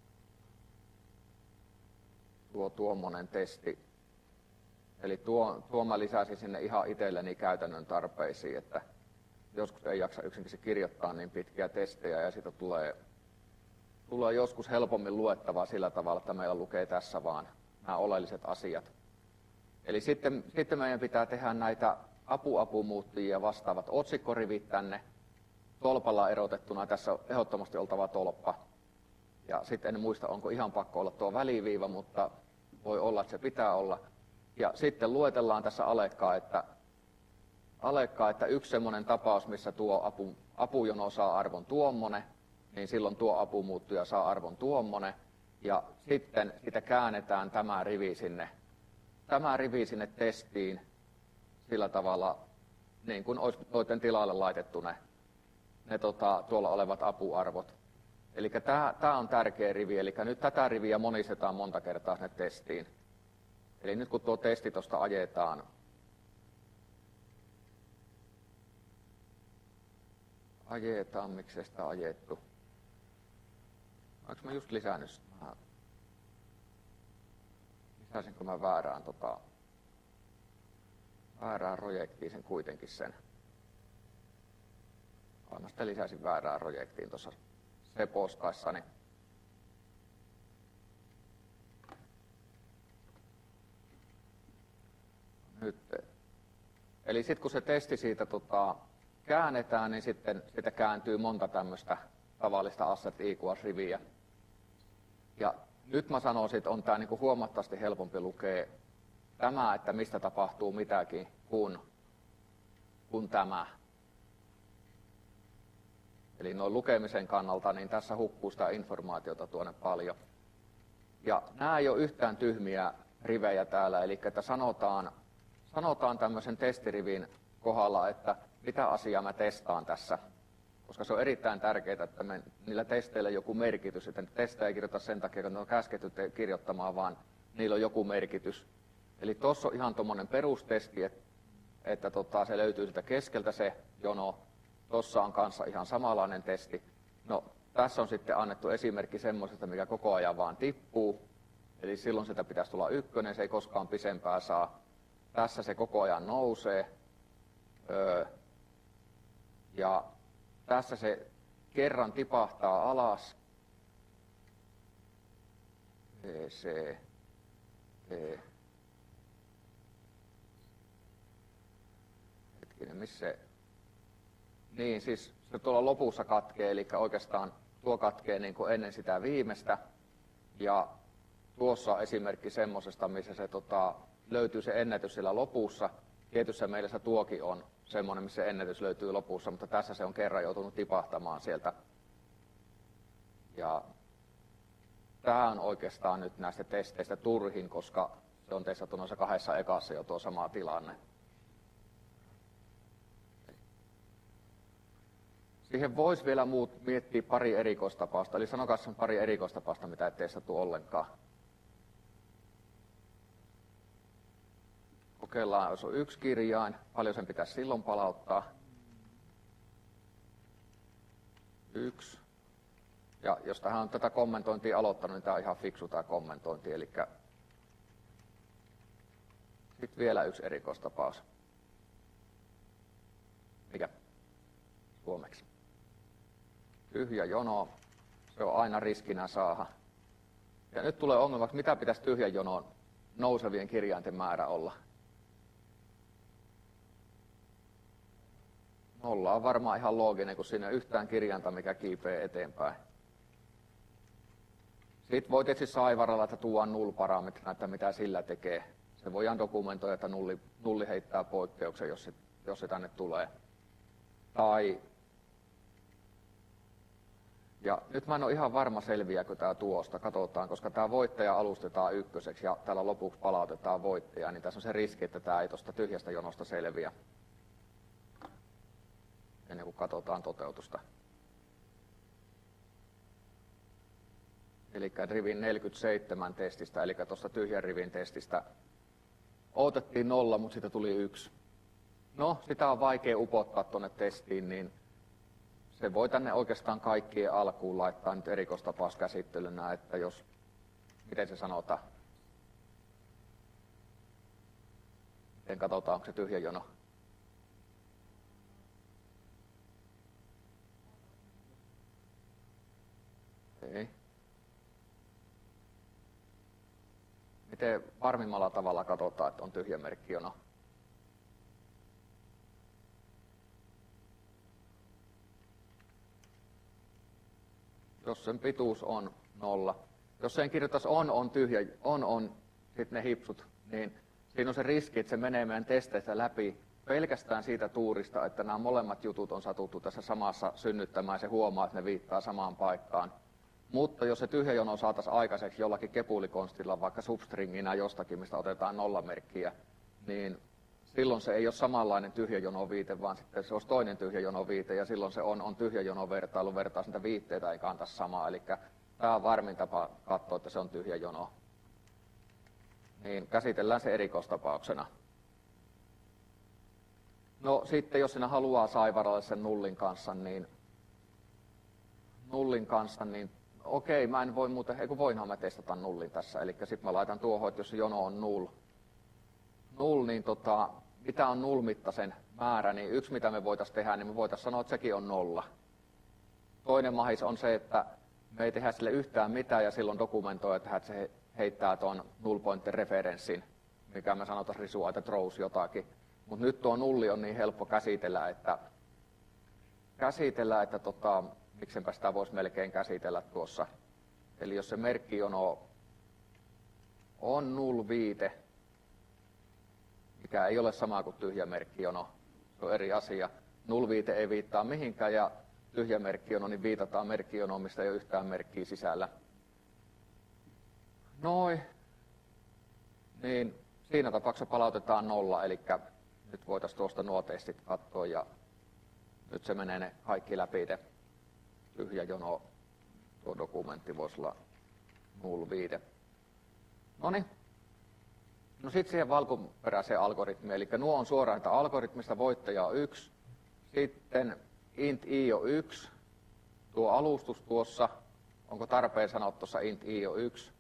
Speaker 1: tuo tuommoinen testi. Eli tuo, tuo mä lisäsin sinne ihan itselleni käytännön tarpeisiin, että joskus ei jaksa yksinkertaisesti kirjoittaa niin pitkiä testejä ja siitä tulee, tulee joskus helpommin luettavaa sillä tavalla, että meillä lukee tässä vaan nämä oleelliset asiat. Eli sitten, sitten meidän pitää tehdä näitä apu-apumuuttujia vastaavat otsikkorivit tänne. Tolpalla erotettuna tässä on ehdottomasti oltava tolppa. Ja sitten en muista, onko ihan pakko olla tuo väliviiva, mutta voi olla, että se pitää olla. Ja sitten luetellaan tässä alekkaa, että, alekkaa, että yksi semmoinen tapaus, missä tuo apu, apujono saa arvon tuommoinen, niin silloin tuo apumuuttuja saa arvon tuommoinen. Ja sitten sitä käännetään tämä rivi sinne, tämä rivi sinne testiin sillä tavalla, niin kuin olisi noiden tilalle laitettu ne, ne tota, tuolla olevat apuarvot. Eli tämä on tärkeä rivi, eli nyt tätä riviä monistetaan monta kertaa sinne testiin. Eli nyt kun tuo testi tuosta ajetaan, ajetaan, miksei sitä ajettu? Olenko mä just lisännyt? Mä... Lisäsinkö mä väärään, tota... väärään projektiin sen kuitenkin sen? Mä sitten lisäsin väärään projektiin tuossa Seposkaissani. Nyt. Eli sitten kun se testi siitä tota, käännetään, niin sitten siitä kääntyy monta tämmöistä tavallista asset equals riviä. Ja nyt mä sanoisin, että on tämä niinku huomattavasti helpompi lukea tämä, että mistä tapahtuu mitäkin, kuin, kuin tämä. Eli noin lukemisen kannalta, niin tässä hukkuu sitä informaatiota tuonne paljon. Ja nämä ei ole yhtään tyhmiä rivejä täällä, eli että sanotaan, sanotaan tämmöisen testirivin kohdalla, että mitä asiaa mä testaan tässä. Koska se on erittäin tärkeää, että me, niillä testeillä on joku merkitys, että testejä ei kirjoita sen takia, että ne on käsketty kirjoittamaan, vaan niillä on joku merkitys. Eli tuossa on ihan tuommoinen perustesti, että, että tota, se löytyy sitä keskeltä se jono. Tuossa on kanssa ihan samanlainen testi. No, tässä on sitten annettu esimerkki semmoisesta, mikä koko ajan vaan tippuu. Eli silloin sitä pitäisi tulla ykkönen, se ei koskaan pisempää saa. Tässä se koko ajan nousee. Öö, ja tässä se kerran tipahtaa alas. B, C, D. Hetkinen, missä se... Niin, siis se tuolla lopussa katkee, eli oikeastaan tuo katkee niin kuin ennen sitä viimeistä. Ja tuossa on esimerkki semmoisesta, missä se tota, löytyy se ennätys siellä lopussa. Tietyssä mielessä tuokin on semmoinen, missä se ennätys löytyy lopussa, mutta tässä se on kerran joutunut tipahtamaan sieltä. Ja tämä on oikeastaan nyt näistä testeistä turhin, koska se on testattu noissa kahdessa ekassa jo tuo sama tilanne. Siihen voisi vielä muut miettiä pari erikoistapausta, eli sanokaa pari erikoistapausta, mitä ei testattu ollenkaan. Kokeillaan, jos on yksi kirjain, paljon sen pitäisi silloin palauttaa. Yksi. Ja jos tähän on tätä kommentointia aloittanut, niin tämä on ihan fiksu tämä kommentointi. Eli sitten vielä yksi erikoistapaus. Mikä? Suomeksi. Tyhjä jono. Se on aina riskinä saada. Ja nyt tulee ongelmaksi, mitä pitäisi tyhjän jonoon nousevien kirjainten määrä olla. Nolla on varmaan ihan looginen, kun siinä ei yhtään kirjainta, mikä kiipee eteenpäin. Sitten voit etsiä saivaralla, että tuodaan null-parametrina, että mitä sillä tekee. Se voidaan dokumentoida, että nulli, nulli heittää poikkeuksen, jos se, jos se tänne tulee. Tai, ja nyt mä en ole ihan varma selviääkö tämä tuosta, katsotaan, koska tämä voittaja alustetaan ykköseksi ja täällä lopuksi palautetaan voittaja, niin tässä on se riski, että tämä ei tuosta tyhjästä jonosta selviä. Ennen kuin katsotaan toteutusta. Eli rivin neljäkymmentäseitsemän testistä, eli tuosta tyhjän rivin testistä, odotettiin nolla, mutta siitä tuli yksi. No, sitä on vaikea upottaa tuonne testiin, niin se voi tänne oikeastaan kaikkien alkuun laittaa nyt erikoistapauskäsittelynä, että jos, miten se sanotaan, miten katsotaan, onko se tyhjä jono. Ei. Miten varmimmalla tavalla katsotaan, että on tyhjä merkkijono? Jos sen pituus on nolla. Jos sen kirjoittaisi on, on tyhjä, on, on, sitten ne hipsut, niin siinä on se riski, että se menee meidän testeistä läpi pelkästään siitä tuurista, että nämä molemmat jutut on satuttu tässä samassa synnyttämään ja se huomaa, että ne viittaa samaan paikkaan. Mutta jos se tyhjä jono saataisiin aikaiseksi jollakin kepulikonstilla, vaikka substringinä jostakin, mistä otetaan nollamerkkiä, niin silloin se ei ole samanlainen tyhjä jono viite, vaan sitten se olisi toinen tyhjä jono viite, ja silloin se on, on tyhjä jono vertailu, vertaa niitä viitteitä eikä antaa samaa. Eli tämä on varmin tapa katsoa, että se on tyhjä jono. Niin käsitellään se erikoistapauksena. No sitten jos sinä haluaa saivaralle sen nullin kanssa, niin nullin kanssa, niin okei, mä en voi muuten, eikö voinhan mä testata nullin tässä, eli sitten mä laitan tuohon, että jos jono on null, null, niin tota, mitä on null-mittaisen määrä, niin yksi mitä me voitaisiin tehdä, niin me voitaisiin sanoa, että sekin on nolla. Toinen mahis on se, että me ei tehdä sille yhtään mitään ja silloin dokumentoida, että se heittää tuon null pointer referenssin, mikä me sanotaan risua, että throws jotakin. Mutta nyt tuo nulli on niin helppo käsitellä, että, käsitellä, että tota, miksenpä sitä voisi melkein käsitellä tuossa. Eli jos se merkkijono on null viite, mikä ei ole sama kuin tyhjä merkkijono, se on eri asia. null viite ei viittaa mihinkään ja tyhjä merkkijono, niin viitataan merkkijonoon, mistä ei ole yhtään merkkiä sisällä. Noin. Niin siinä tapauksessa palautetaan nolla, eli nyt voitaisiin tuosta nuo testit katsoa ja nyt se menee ne kaikki läpi. Tyhjä jono, tuo dokumentti voisi olla null viite. Noniin. No sitten siihen valkoperäiseen algoritmiin, eli nuo on suoraan algoritmista, voittaja on yksi, sitten int i on yksi, tuo alustus tuossa, onko tarpeen sanoa tuossa int i on yksi?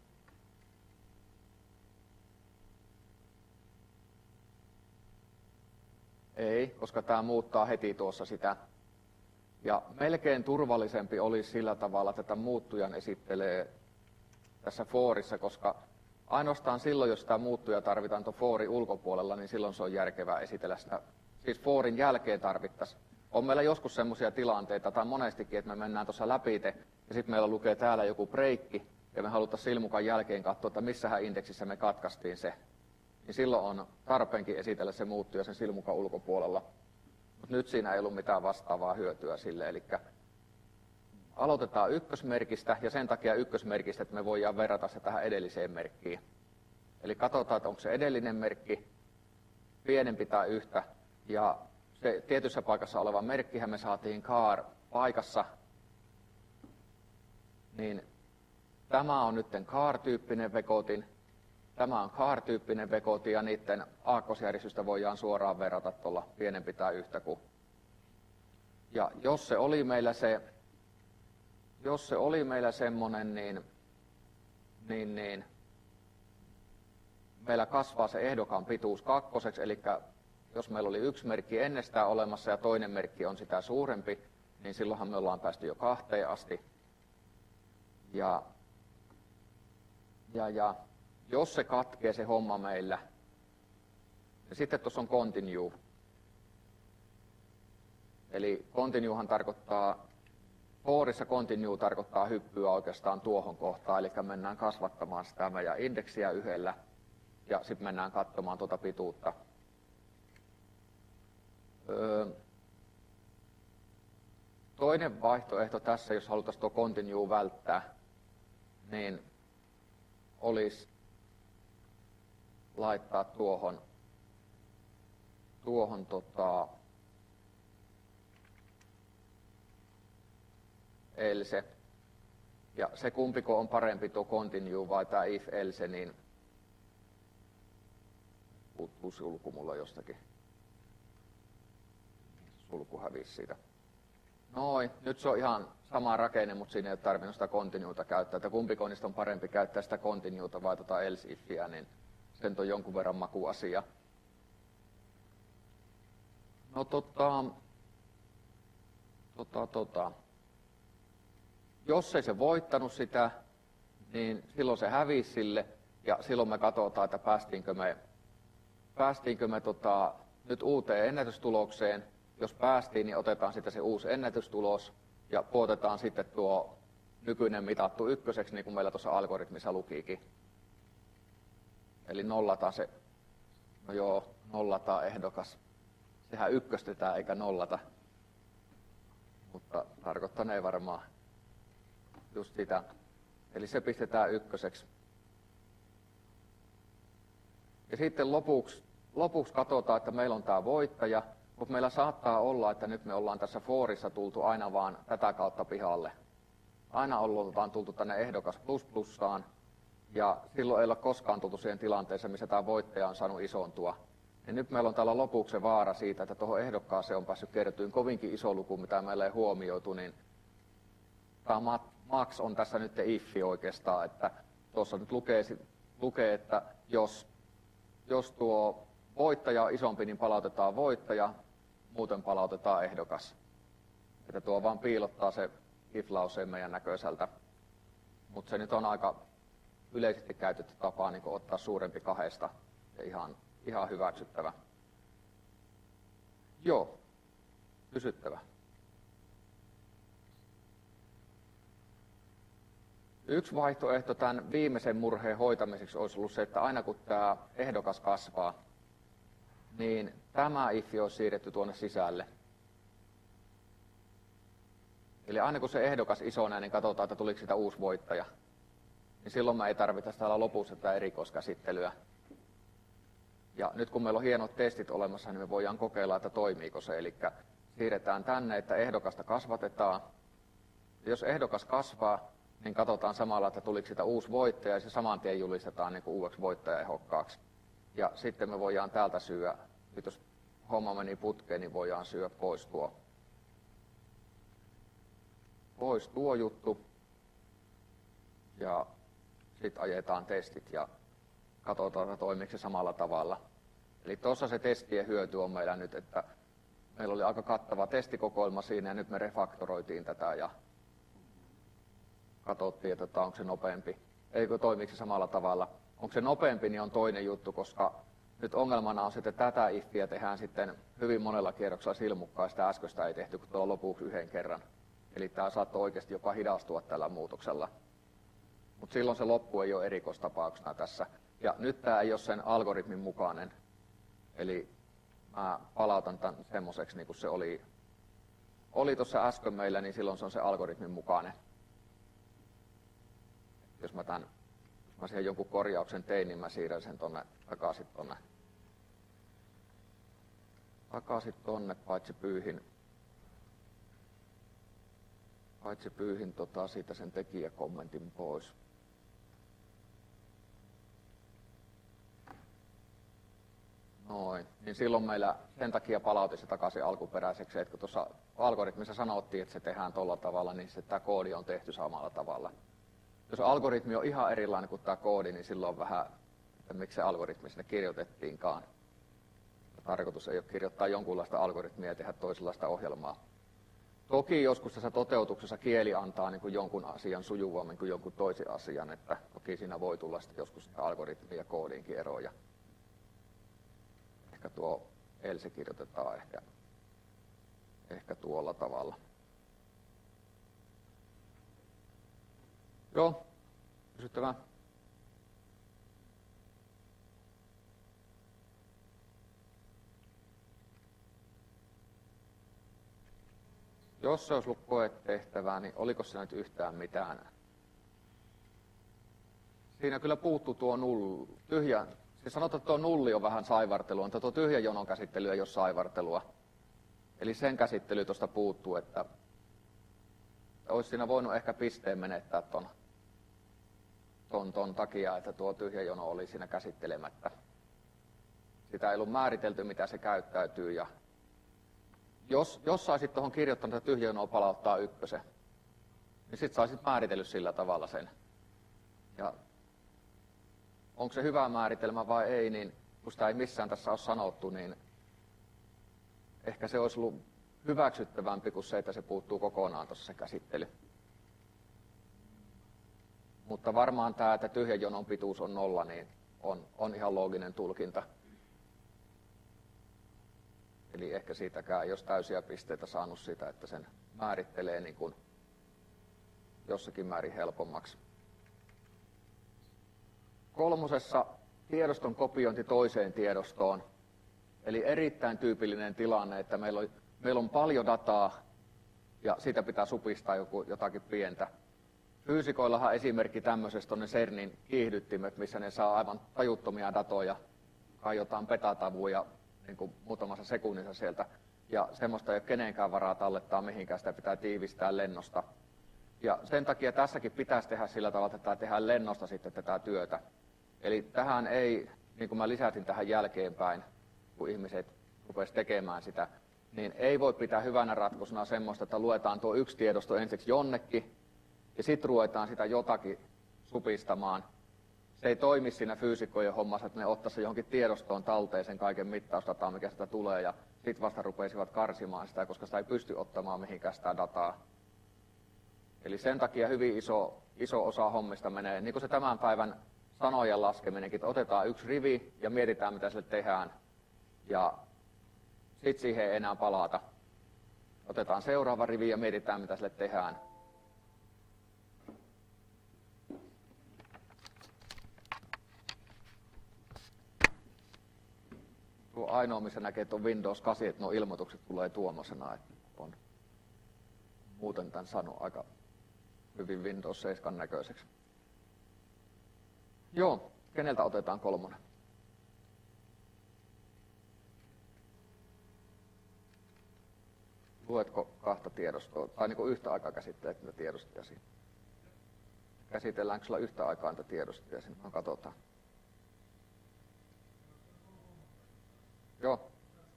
Speaker 1: Ei, koska tämä muuttaa heti tuossa sitä. Ja melkein turvallisempi olisi sillä tavalla, että tämän muuttujan esittelee tässä forissa, koska ainoastaan silloin, jos tämä muuttuja tarvitaan tuon forin ulkopuolella, niin silloin se on järkevää esitellä sitä. Siis forin jälkeen tarvittaisiin. On meillä joskus sellaisia tilanteita, tai monestikin, että me mennään tuossa läpi ja sitten meillä lukee täällä joku breikki, ja me haluttaisiin silmukan jälkeen katsoa, että missähän indeksissä me katkaistiin se. Niin silloin on tarpeenkin esitellä se muuttuja sen silmukan ulkopuolella. Mutta nyt siinä ei ollut mitään vastaavaa hyötyä sille, eli aloitetaan ykkösmerkistä ja sen takia ykkösmerkistä, että me voidaan verrata se tähän edelliseen merkkiin. Eli katsotaan, että onko se edellinen merkki pienempi tai yhtä. Ja se tietyssä paikassa oleva merkkihän me saatiin car paikassa. Niin tämä on nyt car-tyyppinen vekotin. Tämä on car-tyyppinen vekotin ja niiden aakkosjärjestystä voidaan suoraan verrata tuolla pienempi tai yhtä kuin. Ja jos se oli meillä se, jos se oli meillä semmoinen, niin, niin, niin meillä kasvaa se ehdokkaan pituus kakkoseksi, eli jos meillä oli yksi merkki ennestään olemassa ja toinen merkki on sitä suurempi, niin silloinhan me ollaan päästy jo kahteen asti. Ja, ja, ja jos se katkee se homma meillä, ja sitten tuossa on continue. Eli continuehan tarkoittaa, forissa continue tarkoittaa hyppyä oikeastaan tuohon kohtaan, eli mennään kasvattamaan sitä meidän indeksiä yhdellä, ja sitten mennään katsomaan tuota pituutta. Öö, toinen vaihtoehto tässä, jos haluttaisiin tuo continue välttää, niin olisi laittaa tuohon, tuohon tota, else. Ja se kumpiko on parempi tuo continue vai tämä if else, niin puuttuu sulku mulla jostakin. Sulku hävisi siitä. Noin, nyt se on ihan sama rakenne, mutta siinä ei ole tarvinnut sitä continuuta käyttää. Että kumpiko niistä on parempi käyttää sitä continuuta vai tuota else ifiä, niin sen on jonkun verran makuasia. No tota, tota, tota. Jos ei se voittanut sitä, niin silloin se hävisi sille ja silloin me katsotaan, että päästiinkö me, päästiinkö me tota, nyt uuteen ennätystulokseen. Jos päästiin, niin otetaan sitten se uusi ennätystulos ja puotetaan sitten tuo nykyinen mitattu ykköseksi, niin kuin meillä tuossa algoritmissa lukikin. Eli nollataan se, no joo, nollataan ehdokas. Sehän ykköstetään eikä nollata, mutta tarkoittanee varmaan just sitä. Eli se pistetään ykköseksi. Ja sitten lopuksi, lopuksi katsotaan, että meillä on tämä voittaja. Mutta meillä saattaa olla, että nyt me ollaan tässä forissa tultu aina vaan tätä kautta pihalle. Aina ollaan tultu tänne ehdokas plus plussaan, ja silloin ei ole koskaan tultu siihen tilanteeseen, missä tämä voittaja on saanut isontua. Ja nyt meillä on täällä lopuksi se vaara siitä, että tuohon ehdokkaaseen on päässyt kertyyn kovinkin iso luku, mitä meillä ei huomioitu, niin tämä max on tässä nyt iffi oikeastaan, että tuossa nyt lukee, lukee että jos, jos tuo voittaja on isompi, niin palautetaan voittaja, muuten palautetaan ehdokas. Että tuo vaan piilottaa se if-lauseen meidän näköiseltä. Mutta se nyt on aika yleisesti käytetty tapa niin ottaa suurempi kahdesta ja ihan, ihan hyväksyttävä. Joo, kysyttävä. Yksi vaihtoehto tämän viimeisen murheen hoitamiseksi olisi ollut se, että aina kun tämä ehdokas kasvaa, niin tämä if olisi siirretty tuonne sisälle. Eli aina kun se ehdokas isonee, niin katsotaan, että tuliko sitä uusi voittaja. Niin silloin me ei tarvita täällä lopussa tätä erikoiskäsittelyä. Ja nyt kun meillä on hienot testit olemassa, niin me voidaan kokeilla, että toimiiko se. Eli siirretään tänne, että ehdokasta kasvatetaan. Ja jos ehdokas kasvaa, niin katsotaan samalla, että tuliko sitä uusi voittaja, ja se saman tien julistetaan niin kuin uudeksi voittajaehdokkaaksi. Ja sitten me voidaan täältä syödä, nyt jos homma meni putkeen, niin voidaan syödä pois tuo, pois tuo juttu. Ja sitten ajetaan testit ja katsotaan, että toimiiko se samalla tavalla. Eli tuossa se testien hyöty on meillä nyt, että meillä oli aika kattava testikokoelma siinä ja nyt me refaktoroitiin tätä ja katsottiin, että onko se nopeampi. Eikö toimiko se samalla tavalla. Onko se nopeampi, niin on toinen juttu, koska nyt ongelmana on sitten, että tätä iffiä tehdään sitten hyvin monella kierroksella silmukkaan, sitä äskeistä ei tehty, kun tuo lopuksi yhden kerran. Eli tämä saattoi oikeasti jopa hidastua tällä muutoksella. Mutta silloin se loppu ei ole erikoistapauksena tässä. Ja nyt tämä ei ole sen algoritmin mukainen. Eli mä palautan tämän semmoiseksi, niin kuin se oli oli tuossa äsken meillä, niin silloin se on se algoritmin mukainen. Jos mä, tämän, jos mä siihen jonkun korjauksen tein, niin mä siirrän sen tonne takaisin tonne. Takaisin tonne, paitsi pyyhin, paitsi pyyhin tota, siitä sen tekijäkommentin pois. Noin, niin silloin meillä sen takia palauti se takaisin alkuperäiseksi, että kun tuossa algoritmissa sanottiin, että se tehdään tuolla tavalla, niin se tämä koodi on tehty samalla tavalla. Jos algoritmi on ihan erilainen kuin tämä koodi, niin silloin on vähän, että miksi se algoritmi sinne kirjoitettiinkaan. Tarkoitus ei ole kirjoittaa jonkunlaista algoritmia ja tehdä toisenlaista ohjelmaa. Toki joskus tässä toteutuksessa kieli antaa niin kuin jonkun asian sujuvammin kuin jonkun toisen asian, että toki siinä voi tulla sitten joskus algoritmia ja koodiinkin eroja. Ehkä tuo else kirjoitetaan ehkä, ehkä tuolla tavalla. Joo, kysyttävää. Jos se olisi ollut koetehtävää, niin oliko se nyt yhtään mitään? Siinä kyllä puuttuu tuo nulli, tyhjä. Siis sanotaan, että tuo nulli on vähän saivartelua, mutta tuo tyhjän jonon käsittely ei ole saivartelua. Eli sen käsittely tuosta puuttuu, että olisi siinä voinut ehkä pisteen menettää ton, ton, ton takia, että tuo tyhjä jono oli siinä käsittelemättä. Sitä ei ollut määritelty, mitä se käyttäytyy. Ja jos, jos saisit tuohon kirjoittanut, että tyhjä jono palauttaa ykkösen, niin sitten saisit määritellyt sillä tavalla sen. Ja onko se hyvä määritelmä vai ei, niin kun sitä ei missään tässä ole sanottu, niin ehkä se olisi ollut hyväksyttävämpi kuin se, että se puuttuu kokonaan tuossa se käsittely. Mutta varmaan tämä, että tyhjän jonon pituus on nolla, niin on, on ihan looginen tulkinta. Eli ehkä siitäkään ei olisi täysiä pisteitä saanut sitä, että sen määrittelee niin kuin jossakin määrin helpommaksi. Kolmosessa tiedoston kopiointi toiseen tiedostoon. Eli erittäin tyypillinen tilanne, että meillä on, meillä on paljon dataa ja siitä pitää supistaa joku, jotakin pientä. Fyysikoillahan esimerkki tämmöisestä on ne CERNin kiihdyttimet, missä ne saa aivan tajuttomia datoja, kai jotain petatavuja niin kuin muutamassa sekunnissa sieltä. Ja semmoista ei ole kenenkään varaa tallettaa mihinkään, sitä pitää tiivistää lennosta. Ja sen takia tässäkin pitäisi tehdä sillä tavalla, että tehdään lennosta sitten tätä työtä. Eli tähän ei, niin kuin mä lisätin tähän jälkeenpäin, kun ihmiset rupesivat tekemään sitä, niin ei voi pitää hyvänä ratkaisuna semmoista, että luetaan tuo yksi tiedosto ensiksi jonnekin, ja sitten ruvetaan sitä jotakin supistamaan. Se ei toimi siinä fyysikkojen hommassa, että ne ottaisivat johonkin tiedostoon talteen sen kaiken mittausdataa, mikä sitä tulee, ja sitten vasta rupesivat karsimaan sitä, koska sitä ei pysty ottamaan mihinkään sitä dataa. Eli sen takia hyvin iso, iso osa hommista menee, niin kuin se tämän päivän sanojen laskeminenkin, että otetaan yksi rivi ja mietitään, mitä sille tehdään, ja sitten siihen ei enää palata. Otetaan seuraava rivi ja mietitään, mitä sille tehdään. Tuo ainoa, missä näkee, että on Windows kahdeksan, että nuo ilmoitukset tulee tuommoisena, että on muuten tämän saanut aika hyvin Windows seitsemän näköiseksi. Joo, keneltä otetaan kolmonen? Luetko kahta tiedostoa, tai niin kuin yhtä aikaa käsittelet niitä tiedostoja siinä? Käsitelläänkö sulla yhtä aikaa niitä tiedostoja siinä? No, katsotaan. Joo.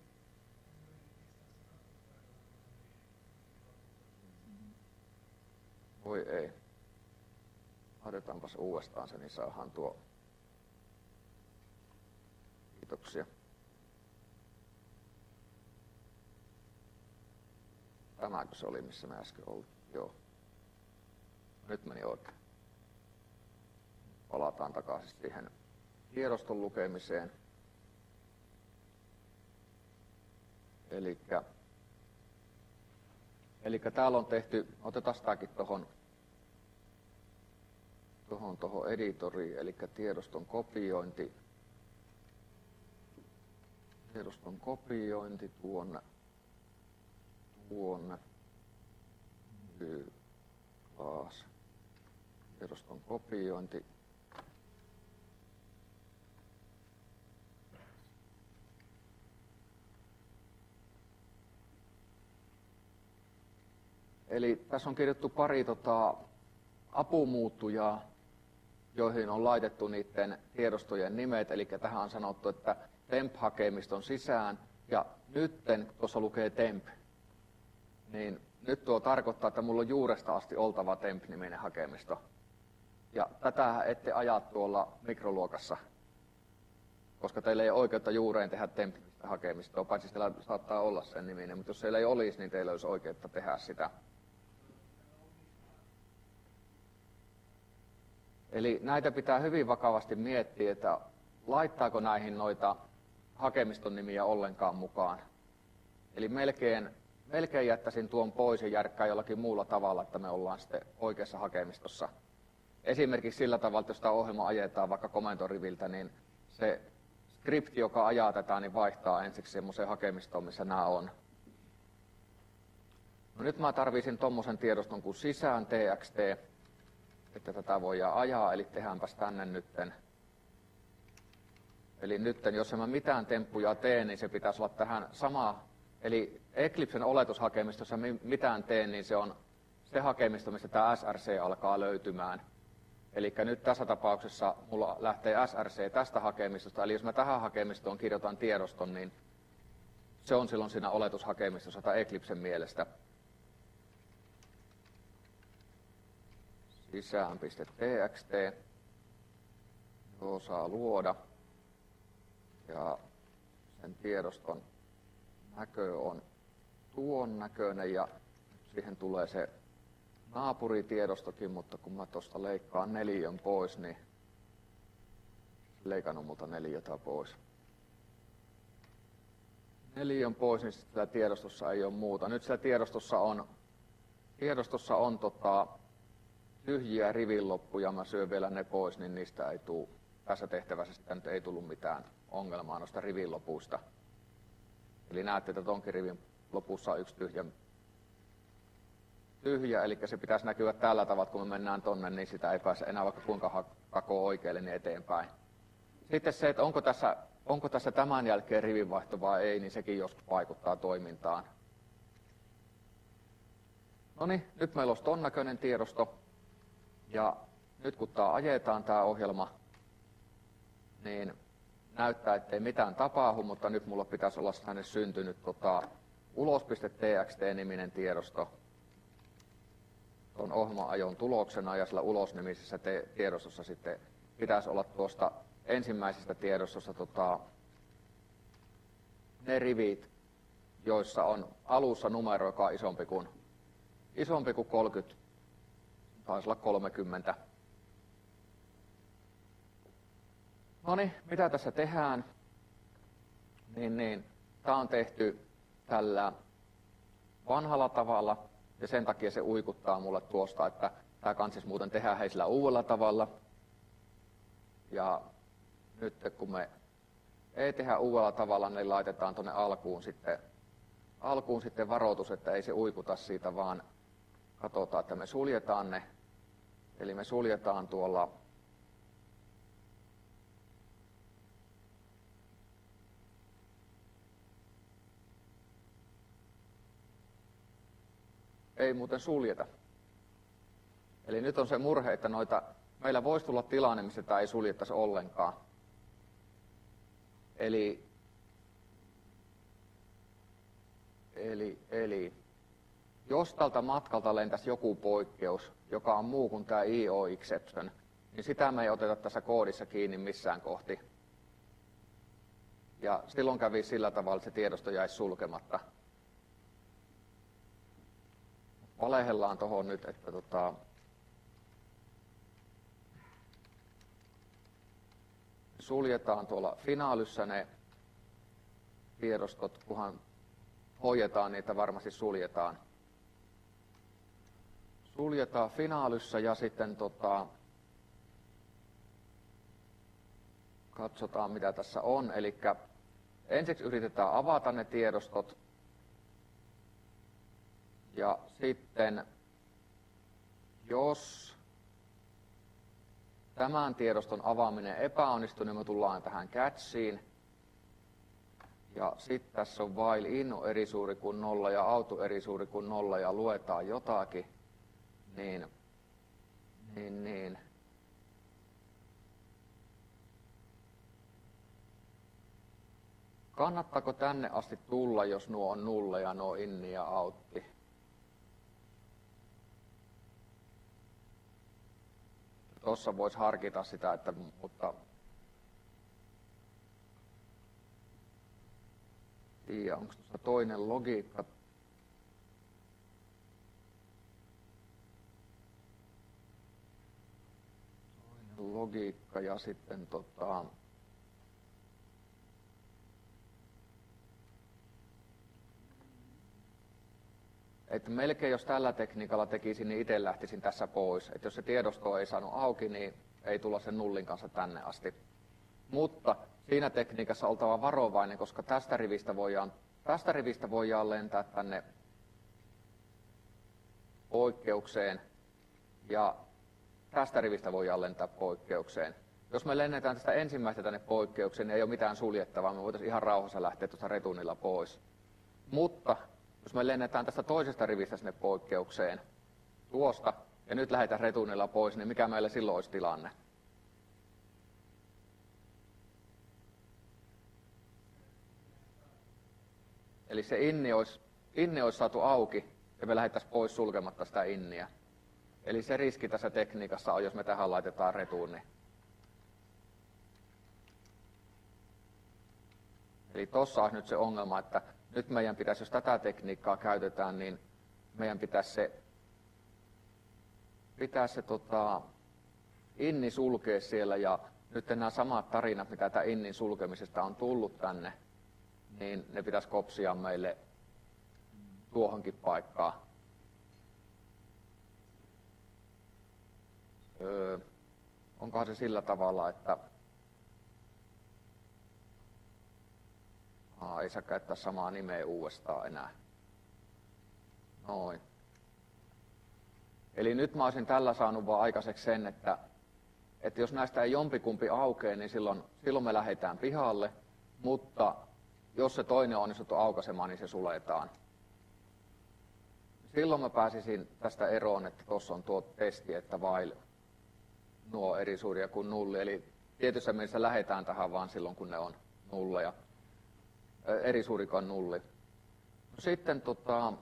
Speaker 1: Voi ei. Laitetaanpas uudestaan se, niin saadaan tuo. Kiitoksia. Tämäkö se oli, missä me äsken oltiin? Joo. Nyt meni oikein. Palataan takaisin siihen tiedoston lukemiseen. Elikkä, elikkä täällä on tehty, otetaan sitäkin tuohon tuohon tuohon editoriin, eli tiedoston kopiointi. Tiedoston kopiointi tuonne, tuonne. class tiedoston kopiointi. Eli tässä on kirjoittu pari tota, apumuuttujaa, joihin on laitettu niiden tiedostojen nimet. Eli tähän on sanottu, että temp-hakemiston sisään, ja nytten tuossa lukee temp. Niin nyt tuo tarkoittaa, että mulla on juuresta asti oltava temp-niminen hakemisto. Ja tätä ette aja tuolla mikroluokassa, koska teillä ei ole oikeutta juureen tehdä temp-hakemistoa, paitsi teillä saattaa olla sen niminen, mutta jos siellä ei olisi, niin teillä olisi oikeutta tehdä sitä. Eli näitä pitää hyvin vakavasti miettiä, että laittaako näihin noita hakemiston nimiä ollenkaan mukaan. Eli melkein, melkein jättäisin tuon pois ja järkkää jollakin muulla tavalla, että me ollaan sitten oikeassa hakemistossa. Esimerkiksi sillä tavalla, että jos tämä ohjelma ajetaan vaikka komentoriviltä, niin se skripti, joka ajaa tätä, niin vaihtaa ensiksi semmoiseen hakemistoon, missä nämä on. No nyt mä tarvisin tuommoisen tiedoston kuin sisään txt, että tätä voidaan ajaa, eli tehdäänpäs tänne nytten. Eli nytten, jos en mä mitään temppuja teen, niin se pitäisi olla tähän sama. Eli Eclipsen oletushakemisto, jos mä mitään teen, niin se on se hakemisto, mistä tämä S R C alkaa löytymään. Eli nyt tässä tapauksessa mulla lähtee S R C tästä hakemistosta, eli jos mä tähän hakemistoon kirjoitan tiedoston, niin se on silloin siinä oletushakemistossa tai Eclipsen mielestä. Sisään.txt, joo, saa luoda, ja sen tiedoston näkö on tuon näköinen, ja siihen tulee se naapuritiedostokin, mutta kun mä tuosta leikkaan neliön pois, niin leikannut multa neliötä pois. Neliön pois, niin siellä tiedostossa ei ole muuta. Nyt siellä tiedostossa on, tiedostossa on tota, tyhjiä rivinloppuja, mä syön vielä ne pois, niin niistä ei tule, tässä tehtävässä sitä nyt ei tullut mitään ongelmaa noista rivinlopuista. Eli näette, että tonkin rivin lopussa on yksi tyhjä, tyhjä, eli se pitäisi näkyä tällä tavalla, kun me mennään tonne, niin sitä ei pääse enää vaikka kuinka kakoo oikealle niin eteenpäin. Sitten se, että onko tässä, onko tässä tämän jälkeen rivinvaihto vai ei, niin sekin joskus vaikuttaa toimintaan. No niin, nyt meillä olisi ton näköinen tiedosto. Ja nyt kun tämä ajetaan, tämä ohjelma, niin näyttää, ettei mitään tapahdu, mutta nyt mulla pitäisi olla tänne syntynyt tota, ulos.txt-niminen tiedosto tuon ohjelma-ajon tuloksena, ja sillä ulos-nimisessä tiedostossa sitten pitäisi olla tuosta ensimmäisestä tiedostosta tota, ne rivit, joissa on alussa numero, joka on isompi kuin, isompi kuin kolmekymmentä. Taisi olla kolmekymmentä. No niin, mitä tässä tehdään? Niin, niin. Tämä on tehty tällä vanhalla tavalla, ja sen takia se uikuttaa mulle tuosta, että tämä kansis muuten tehdään heisillä uudella tavalla. Ja nyt kun me ei tehdä uudella tavalla, niin laitetaan tuonne alkuun sitten, alkuun sitten varoitus, että ei se uikuta siitä, vaan katsotaan, että me suljetaan ne. Eli me suljetaan tuolla ei muuten suljeta. Eli nyt on se murhe, että noita, meillä voisi tulla tilanne, missä tämä ei suljettaisi ollenkaan. Eli, eli, eli jos tältä matkalta lentäisi joku poikkeus, joka on muu kuin tämä I O exception, niin sitä me ei oteta tässä koodissa kiinni missään kohti. Ja silloin kävi sillä tavalla, että se tiedosto jäisi sulkematta. Valehellaan tuohon nyt, että tota, suljetaan tuolla finaalyssä ne tiedostot, kunhan hoidetaan niitä, varmasti suljetaan. Suljetaan finaalyssä ja sitten tota, katsotaan mitä tässä on. Eli ensiksi yritetään avata ne tiedostot ja sitten jos tämän tiedoston avaaminen epäonnistuu, niin me tullaan tähän catchiin. Ja sitten tässä on while in on eri suuri kuin nolla ja out on eri suuri kuin nolla ja luetaan jotakin. Niin, niin, niin. Kannattaako tänne asti tulla, jos nuo on nulla ja nuo inni ja outti? Tuossa voisi harkita sitä, että, mutta tiedä, onko tuossa toinen logiikka. Toinen logiikka ja sitten tota, että melkein jos tällä tekniikalla tekisin, niin itse lähtisin tässä pois. Että jos se tiedosto ei saanut auki, niin ei tulla sen nullin kanssa tänne asti. Mutta siinä tekniikassa oltava varovainen, koska tästä rivistä voidaan, tästä rivistä voidaan lentää tänne poikkeukseen ja tästä rivistä voidaan lentää poikkeukseen. Jos me lennetään tästä ensimmäistä tänne poikkeukseen, niin ei ole mitään suljettavaa. Me voitaisiin ihan rauhassa lähteä tuosta retuunilla pois. Mutta jos me lennetään tästä toisesta rivistä sinne poikkeukseen tuosta ja nyt lähdetään retuunilla pois, niin mikä meillä silloin olisi tilanne? Eli se inni olisi, inni olisi saatu auki ja me lähdettäisiin pois sulkematta sitä inniä. Eli se riski tässä tekniikassa on, jos me tähän laitetaan retuuni. Eli tuossa on nyt se ongelma, että nyt meidän pitäisi, jos tätä tekniikkaa käytetään, niin meidän pitäisi se, pitäisi se tota, inni sulkea siellä. Ja nyt nämä samat tarinat, mitä tämä innin sulkemisesta on tullut tänne, niin ne pitäisi kopsia meille tuohonkin paikkaan. Öö, onkohan se sillä tavalla, että Aa, ei saa käyttää samaa nimeä uudestaan enää. Noin. Eli nyt mä olisin tällä saanut vaan aikaiseksi sen, että, että jos näistä ei jompikumpi aukee, niin silloin, silloin me lähdetään pihalle, mutta jos se toinen on onnistuttu aukaisemaan, niin se suletaan. Silloin mä pääsisin tästä eroon, että tuossa on tuo testi, että while nuo eri suuria kuin nulli. Eli tietyssä mielessä lähdetään tähän vaan silloin, kun ne on nulleja. Eri suurikaan nulli. No sitten tota,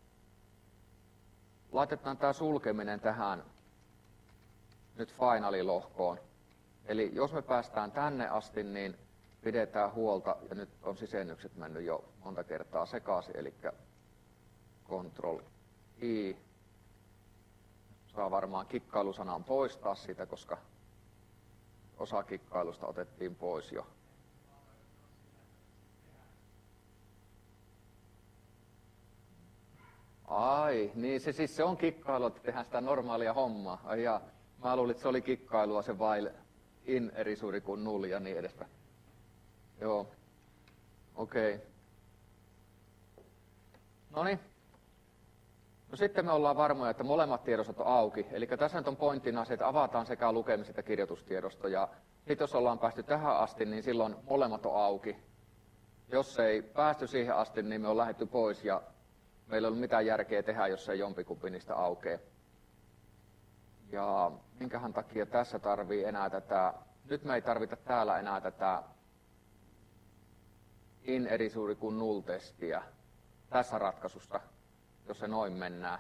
Speaker 1: laitetaan tämä sulkeminen tähän nyt finalilohkoon. Eli jos me päästään tänne asti, niin pidetään huolta, ja nyt on sisennykset mennyt jo monta kertaa sekaisin, eli Control I. Saa varmaan kikkailusanan poistaa siitä, koska osa kikkailusta otettiin pois jo. Ai, niin se siis se on kikkailua, että tehdään sitä normaalia hommaa. Ai ja, mä luulin, että se oli kikkailua se while in eri suuri kuin null ja niin edespäin. Joo, okei. Okay. Noniin. No sitten me ollaan varmoja, että molemmat tiedostot on auki. Eli tässä nyt on pointtina se, että avataan sekä lukemis- että kirjoitustiedosto. Ja sitten jos ollaan päästy tähän asti, niin silloin molemmat on auki. Jos ei päästy siihen asti, niin me on lähdetty pois ja meillä ei ollut mitään järkeä tehdä, jos ei jompikumpi niistä aukee. Ja minkähän takia tässä tarvii enää tätä, nyt me ei tarvita täällä enää tätä in eri suuri kuin null testiä tässä ratkaisusta, jos se noin mennään.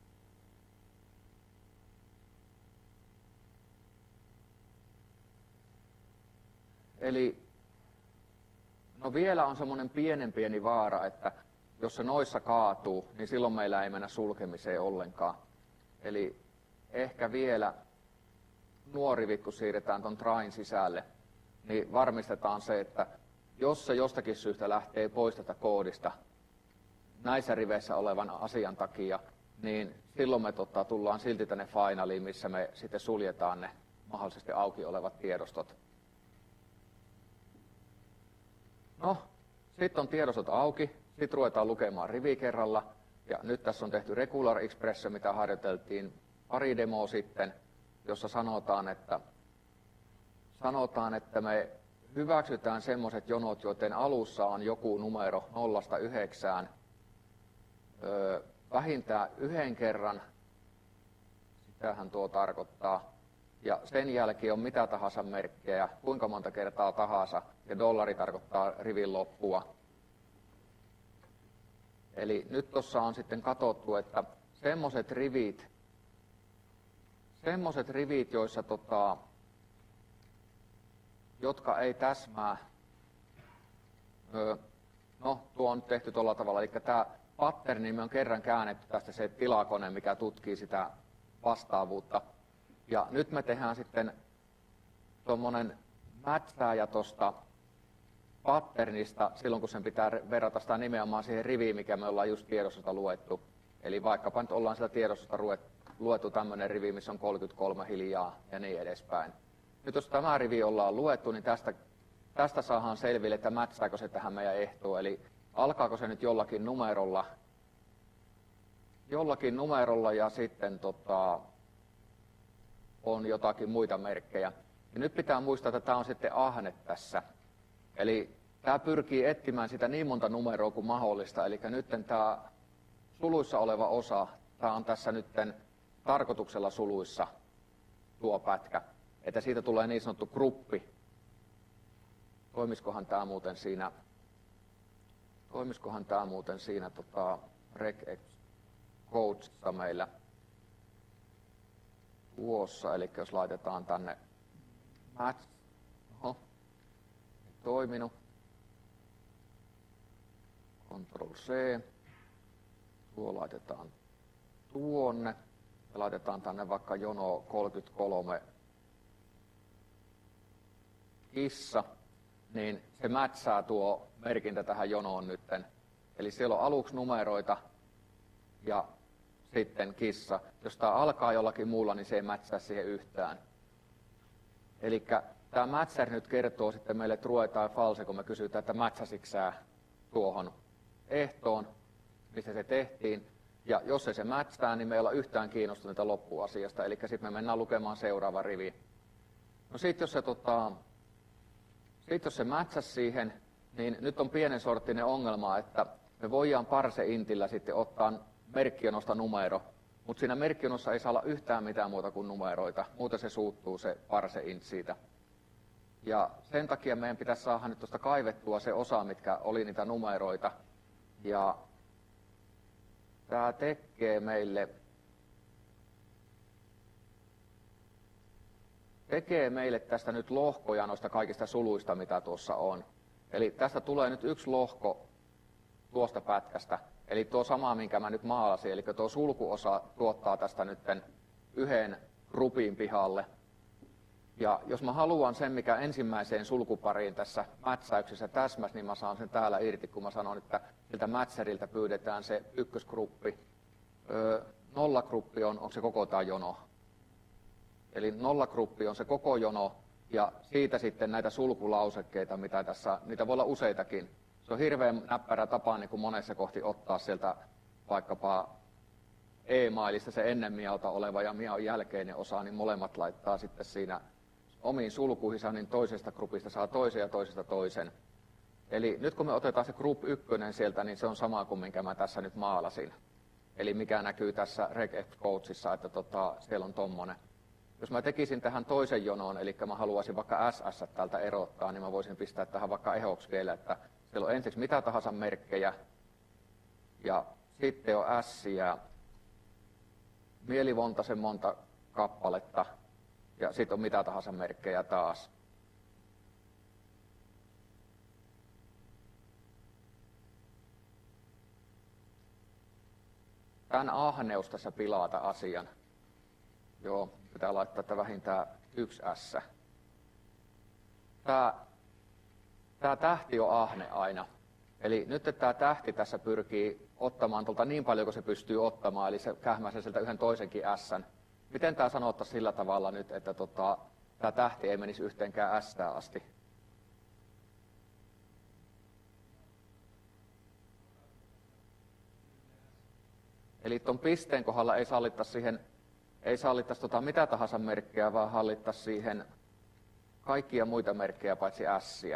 Speaker 1: Eli no vielä on semmoinen pienen pieni vaara, että jos se noissa kaatuu, niin silloin meillä ei mennä sulkemiseen ollenkaan. Eli ehkä vielä nuo rivit, kun siirretään tuon train sisälle, niin varmistetaan se, että jos se jostakin syystä lähtee pois tätä koodista näissä riveissä olevan asian takia, niin silloin me tota, tullaan silti tänne finaliin, missä me sitten suljetaan ne mahdollisesti auki olevat tiedostot. No, sitten on tiedostot auki, sitten ruvetaan lukemaan rivi kerralla, ja nyt tässä on tehty regular expression, mitä harjoiteltiin pari demoa sitten, jossa sanotaan, että, sanotaan, että me hyväksytään semmoiset jonot, joiden alussa on joku numero nollasta yhdeksään öö, vähintään yhden kerran, sitähän tuo tarkoittaa, ja sen jälkeen on mitä tahansa merkkejä, kuinka monta kertaa tahansa, ja dollari tarkoittaa rivin loppua. Eli nyt tuossa on sitten katsottu, että semmoiset rivit, semmoiset rivit, joissa tota, jotka ei täsmää, öö, no tuo on tehty tuolla tavalla, eli tämä patterni me on kerran käännetty tästä se tilakone, mikä tutkii sitä vastaavuutta. Ja nyt me tehdään sitten tuommoinen mätsääjä tuosta patternista silloin, kun sen pitää verrata sitä nimenomaan siihen riviin, mikä me ollaan just tiedostosta luettu. Eli vaikkapa nyt ollaan sitä tiedostosta luettu tämmöinen rivi, missä on kolmekymmentäkolme hiljaa ja niin edespäin. Nyt jos tämä rivi ollaan luettu, niin tästä, tästä saadaan selville, että mätsääkö se tähän meidän ehtoon. Eli alkaako se nyt jollakin numerolla, jollakin numerolla ja sitten tota, on jotakin muita merkkejä. Ja nyt pitää muistaa, että tämä on sitten ahne tässä. Eli tämä pyrkii etsimään sitä niin monta numeroa kuin mahdollista. Eli nyt tämä suluissa oleva osa, tämä on tässä nyt tarkoituksella suluissa tuo pätkä. Että siitä tulee niin sanottu gruppi. Toimiskohan tämä muuten siinä, toimiskohan tämä muuten siinä tota, regex codesissa meillä tuossa. Eli jos laitetaan tänne match, oho, ei toiminut. Control C, tuo laitetaan tuonne ja laitetaan tänne vaikka jono kolmekymmentäkolme kissa, niin se mätsää tuo merkintä tähän jonoon nytten. Eli siellä on aluksi numeroita ja sitten kissa. Jos tämä alkaa jollakin muulla, niin se ei mätsää siihen yhtään. Eli tämä mätsäri nyt kertoo sitten meille true tai false, kun me kysytään, että mätsäsikö sä tuohon ehtoon, missä se tehtiin. Ja jos ei se mätsää, niin me ei olla yhtään kiinnostuneita loppuasiasta. Eli sitten me mennään lukemaan seuraava rivi. No sitten jos se tota, Sitten jos se mätsäs siihen, niin nyt on pienen sorttinen ongelma, että me voidaan parse-intillä sitten ottaa merkkionosta numero, mutta siinä merkkionossa ei saa olla yhtään mitään muuta kuin numeroita, muuten se suuttuu se parse-int siitä. Ja sen takia meidän pitäisi saada nyt tuosta kaivettua se osa, mitkä oli niitä numeroita. Ja tämä tekee meille tekee meille tästä nyt lohkoja noista kaikista suluista, mitä tuossa on. Eli tästä tulee nyt yksi lohko tuosta pätkästä. Eli tuo sama, minkä mä nyt maalasin, eli tuo sulkuosa tuottaa tästä nyt yhden grupin pihalle. Ja jos mä haluan sen, mikä ensimmäiseen sulkupariin tässä mätsäyksessä täsmäs, niin mä saan sen täällä irti, kun mä sanon, että siltä mätsäriltä pyydetään se ykkösgruppi. Öö, nollagruppi on, on se koko tämä jono. Eli nollagruppi on se koko jono, ja siitä sitten näitä sulkulausekkeita, mitä tässä, niitä voi olla useitakin. Se on hirveän näppärä tapa niin kuin monessa kohti ottaa sieltä vaikkapa e-mailista se ennen mialta oleva ja mian jälkeinen osa, niin molemmat laittaa sitten siinä omiin sulkuihinsa, niin toisesta grupista saa toisen ja toisesta toisen. Eli nyt kun me otetaan se group ykkönen sieltä, niin se on sama kuin minkä mä tässä nyt maalasin. Eli mikä näkyy tässä regex codesissa, että tota, siellä on tommonen. Jos mä tekisin tähän toisen jonoon, eli mä haluaisin vaikka S S täältä erottaa, niin mä voisin pistää tähän vaikka ehoksi vielä, että siellä on ensiksi mitä tahansa merkkejä, ja sitten on S-iä, mielimontaisen monta kappaletta, ja sitten on mitä tahansa merkkejä taas. Tämän ahneus tässä pilata asian. Joo, pitää laittaa, että vähintään yksi S. Tämä, tämä tähti on ahne aina. Eli nyt että tämä tähti tässä pyrkii ottamaan tuolta niin paljon kuin se pystyy ottamaan, eli se kähmäisee sieltä yhden toisenkin S. Miten tämä sanottaisiin sillä tavalla nyt, että tota, tämä tähti ei menisi yhteenkään S asti? Eli tuon pisteen kohdalla ei sallita siihen ei saa hallittaisi tota mitä tahansa merkkejä, vaan hallittaisi siihen kaikkia muita merkkejä paitsi ässiä.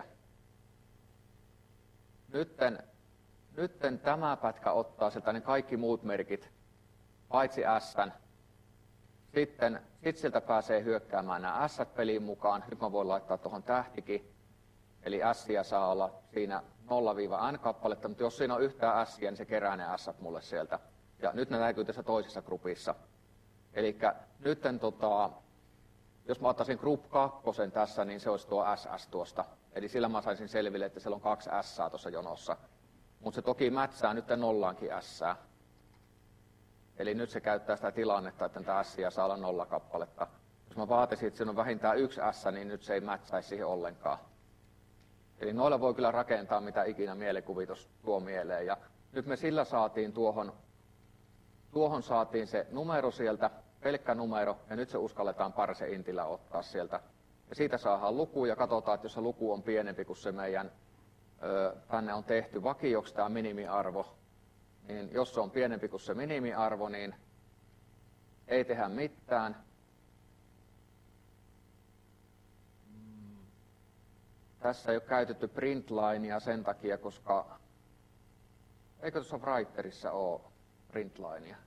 Speaker 1: Nytten, nytten tämä pätkä ottaa sieltä ne kaikki muut merkit paitsi ässän. Sitten sit siltä pääsee hyökkäämään nämä ässät peliin mukaan. Nyt mä voin laittaa tuohon tähtikin. Eli ässiä saa olla siinä nolla n kappaletta, mutta jos siinä on yhtään ässiä, niin se kerää ne ässät mulle sieltä. Ja nyt ne näkyy tässä toisessa grupissa. Eli nyt tota, jos mä ottaisin group kakkosen tässä, niin se olisi tuo S S tuosta. Eli sillä mä saisin selville, että siellä on kaksi ässää tuossa jonossa. Mutta se toki mätsää nyt nollaankin ässää. Eli nyt se käyttää sitä tilannetta, että tämä ässiä saa olla nolla kappaletta. Jos mä vaatisin, että siinä on vähintään yksi ässä, niin nyt se ei mätsäisi siihen ollenkaan. Eli noilla voi kyllä rakentaa mitä ikinä mielikuvitus tuo mieleen. Ja nyt me sillä saatiin tuohon, tuohon saatiin se numero sieltä, pelkkä numero, ja nyt se uskalletaan parse-intillä ottaa sieltä. Ja siitä saadaan luku, ja katsotaan, että jos se luku on pienempi kuin se meidän, ö, tänne on tehty vakioksi tämä minimiarvo, niin jos se on pienempi kuin se minimiarvo, niin ei tehdä mitään. Tässä ei ole käytetty printlinea sen takia, koska eikö tuossa writerissa ole printlinea?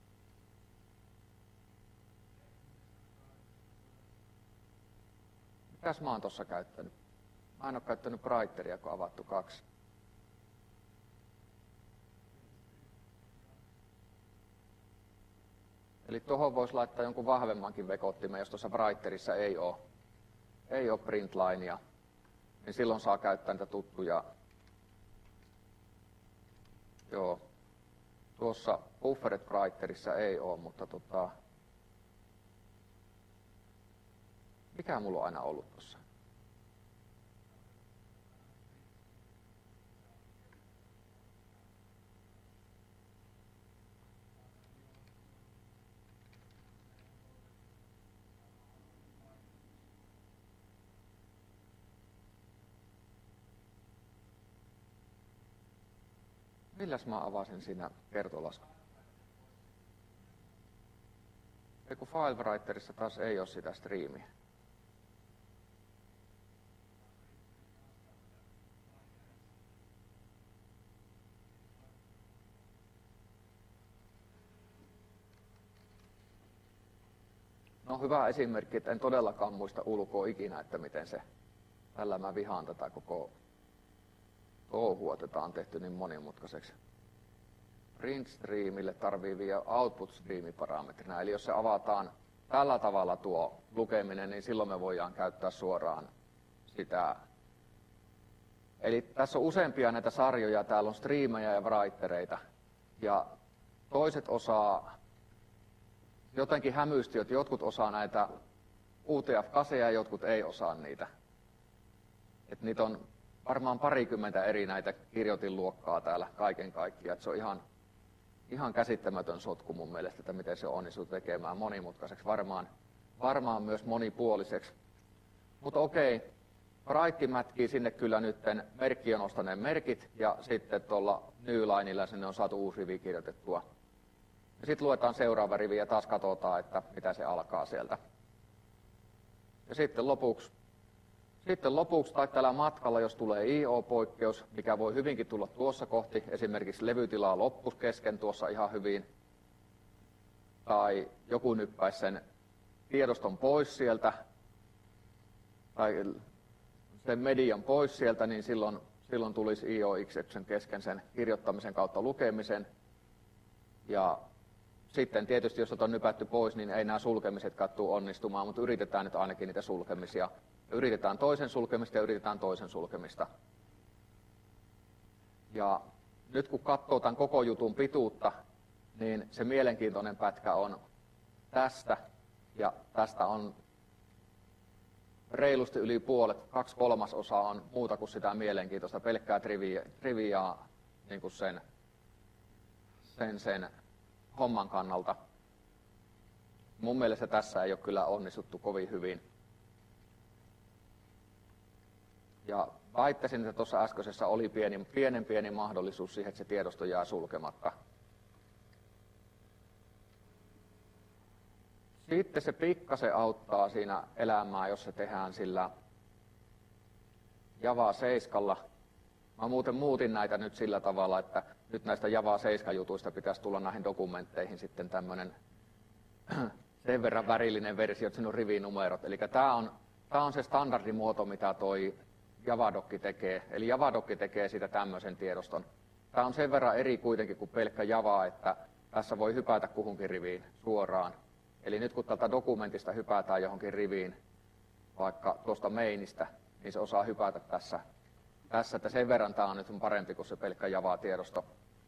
Speaker 1: Mitäs mä oon tuossa käyttänyt? Mä en ole käyttänyt writeria, kun on avattu kaksi. Eli tuohon voisi laittaa jonkun vahvemmankin vekottimen, jos tuossa writerissa ei ole, ei ole printlinea. Niin silloin saa käyttää niitä tuttuja. Joo. Tuossa Buffered Writerissa ei ole, mutta tota, mikä mulla on aina ollut tuossa? Milläs mä avasin siinä kertolasku? Eiku FileWriterissa taas ei ole sitä striimiä. No hyvä esimerkki, että en todellakaan muista ulkoa ikinä, että miten se, tällä mä vihaan tätä koko touhua, tätä on tehty niin monimutkaiseksi. Print streamille tarvii vielä output streamiparametrina, eli jos se avataan tällä tavalla tuo lukeminen, niin silloin me voidaan käyttää suoraan sitä. Eli tässä on useampia näitä sarjoja, täällä on streameja ja writereita, ja toiset osaa, jotenkin hämysti, että jotkut osaa näitä U T F-kaseja ja jotkut ei osaa niitä. Et niitä on varmaan parikymmentä eri näitä kirjoitinluokkaa täällä kaiken kaikkiaan. Et se on ihan, ihan käsittämätön sotku mun mielestä, että miten se onnistuu tekemään monimutkaiseksi, varmaan, varmaan myös monipuoliseksi. Mutta okei, Write mätkii sinne kyllä nytten merkkiön ostaneen merkit, ja sitten tuolla Newlinella sinne on saatu uusi rivi kirjoitettua. Ja sitten luetaan seuraava rivi ja taas katsotaan, että mitä se alkaa sieltä. Ja sitten lopuksi, sitten lopuksi tai tällä matkalla, jos tulee I O-poikkeus, mikä voi hyvinkin tulla tuossa kohti, esimerkiksi levytilaa loppus kesken tuossa ihan hyvin, tai joku nyppäisi sen tiedoston pois sieltä, tai sen median pois sieltä, niin silloin, silloin tulisi I O-exception kesken sen kirjoittamisen kautta lukemisen. Ja sitten tietysti, jos on nypätty pois, niin ei nämä sulkemiset kattuu onnistumaan, mutta yritetään nyt ainakin niitä sulkemisia. Yritetään toisen sulkemista ja yritetään toisen sulkemista. Ja nyt kun katsoo tämän koko jutun pituutta, niin se mielenkiintoinen pätkä on tästä, ja tästä on reilusti yli puolet, kaksi kolmasosaa on muuta kuin sitä mielenkiintoista, pelkkää triviaa, triviaa niin kuin sen, sen, sen homman kannalta. Mun mielestä tässä ei ole kyllä onnistuttu kovin hyvin. Ja väittäisin, että tuossa äskeisessä oli pieni, pienen pieni mahdollisuus siihen, että se tiedosto jää sulkematta. sitten se pikkasen auttaa siinä elämää, jos se tehdään sillä Java seitsemän. Mä muuten muutin näitä nyt sillä tavalla, että nyt näistä Java seitsemän jutuista pitäisi tulla näihin dokumentteihin sitten tämmöinen sen verran värillinen versio, että siinä on rivinumerot. Eli tämä on, tää on se standardimuoto, mitä toi Javadoc tekee. Eli Javadoc tekee siitä tämmöisen tiedoston. Tämä on sen verran eri kuitenkin kuin pelkkä Java, että tässä voi hypätä kuhunkin riviin suoraan. Eli nyt kun tältä dokumentista hypätään johonkin riviin, vaikka tuosta mainista, niin se osaa hypätä tässä. Tässä, että sen verran tämä on nyt parempi kuin se pelkkä Java-tiedosto.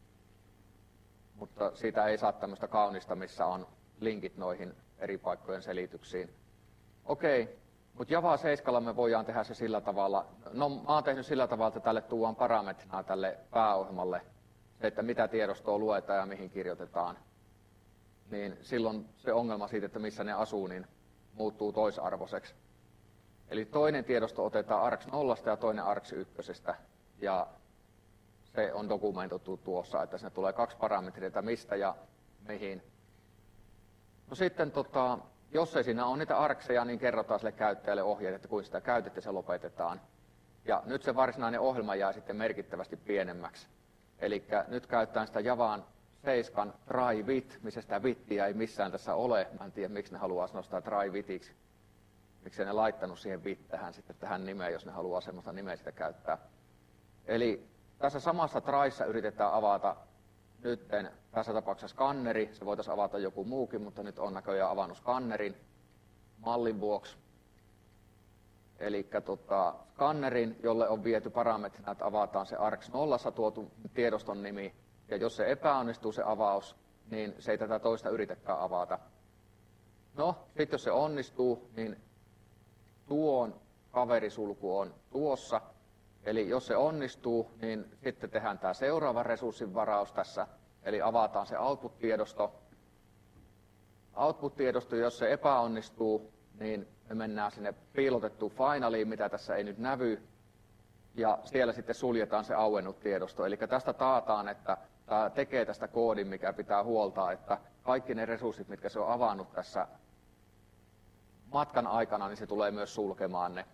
Speaker 1: Mutta siitä ei saa tämmöistä kaunista, missä on linkit noihin eri paikkojen selityksiin. Okei, mutta Java seitsemän me voidaan tehdä se sillä tavalla. No, mä oon tehnyt sillä tavalla, että tälle tuodaan parametrina tälle pääohjelmalle se, että mitä tiedostoa luetaan ja mihin kirjoitetaan. Niin silloin se ongelma siitä, että missä ne asuu, niin muuttuu toisarvoiseksi. Eli toinen tiedosto otetaan args nollasta ja toinen args ykkösestä. Ja se on dokumentoitu tuossa, että sinne tulee kaksi parametria, mistä ja mihin. No sitten, tota, jos ei siinä ole niitä arkseja, niin kerrotaan sille käyttäjälle ohjeet, että kuinka sitä käytetään, se lopetetaan. Ja nyt se varsinainen ohjelma jää sitten merkittävästi pienemmäksi. Eli nyt käytetään sitä Javan seitsemän try with, missä sitä vittiä ei missään tässä ole. Mä en tiedä, miksi ne haluaa nostaa try withiksi. Miksi ne laittanut siihen bit tähän, sitten tähän nimeen, jos ne haluaa semmoista nimeä sitä käyttää. Eli tässä samassa tryssa yritetään avata nytten tässä tapauksessa skanneri. Se voitaisiin avata joku muukin, mutta nyt on näköjään avannut skannerin mallin vuoksi. Eli tota, skannerin, jolle on viety parametrina, että avataan se args nollassa tuotu tiedoston nimi. Ja jos se epäonnistuu se avaus, niin se ei tätä toista yritäkään avata. No, sitten jos se onnistuu, niin tuon kaverisulku on tuossa. Eli jos se onnistuu, niin sitten tehdään tämä seuraava resurssin varaus tässä. Eli avataan se output-tiedosto. Output-tiedosto, jos se epäonnistuu, niin me mennään sinne piilotettuun finaliin, mitä tässä ei nyt nävy. Ja siellä sitten suljetaan se auennut tiedosto. Eli tästä taataan, että tämä tekee tästä koodin, mikä pitää huoltaa, että kaikki ne resurssit, mitkä se on avannut tässä matkan aikana, niin se tulee myös sulkemaan ne.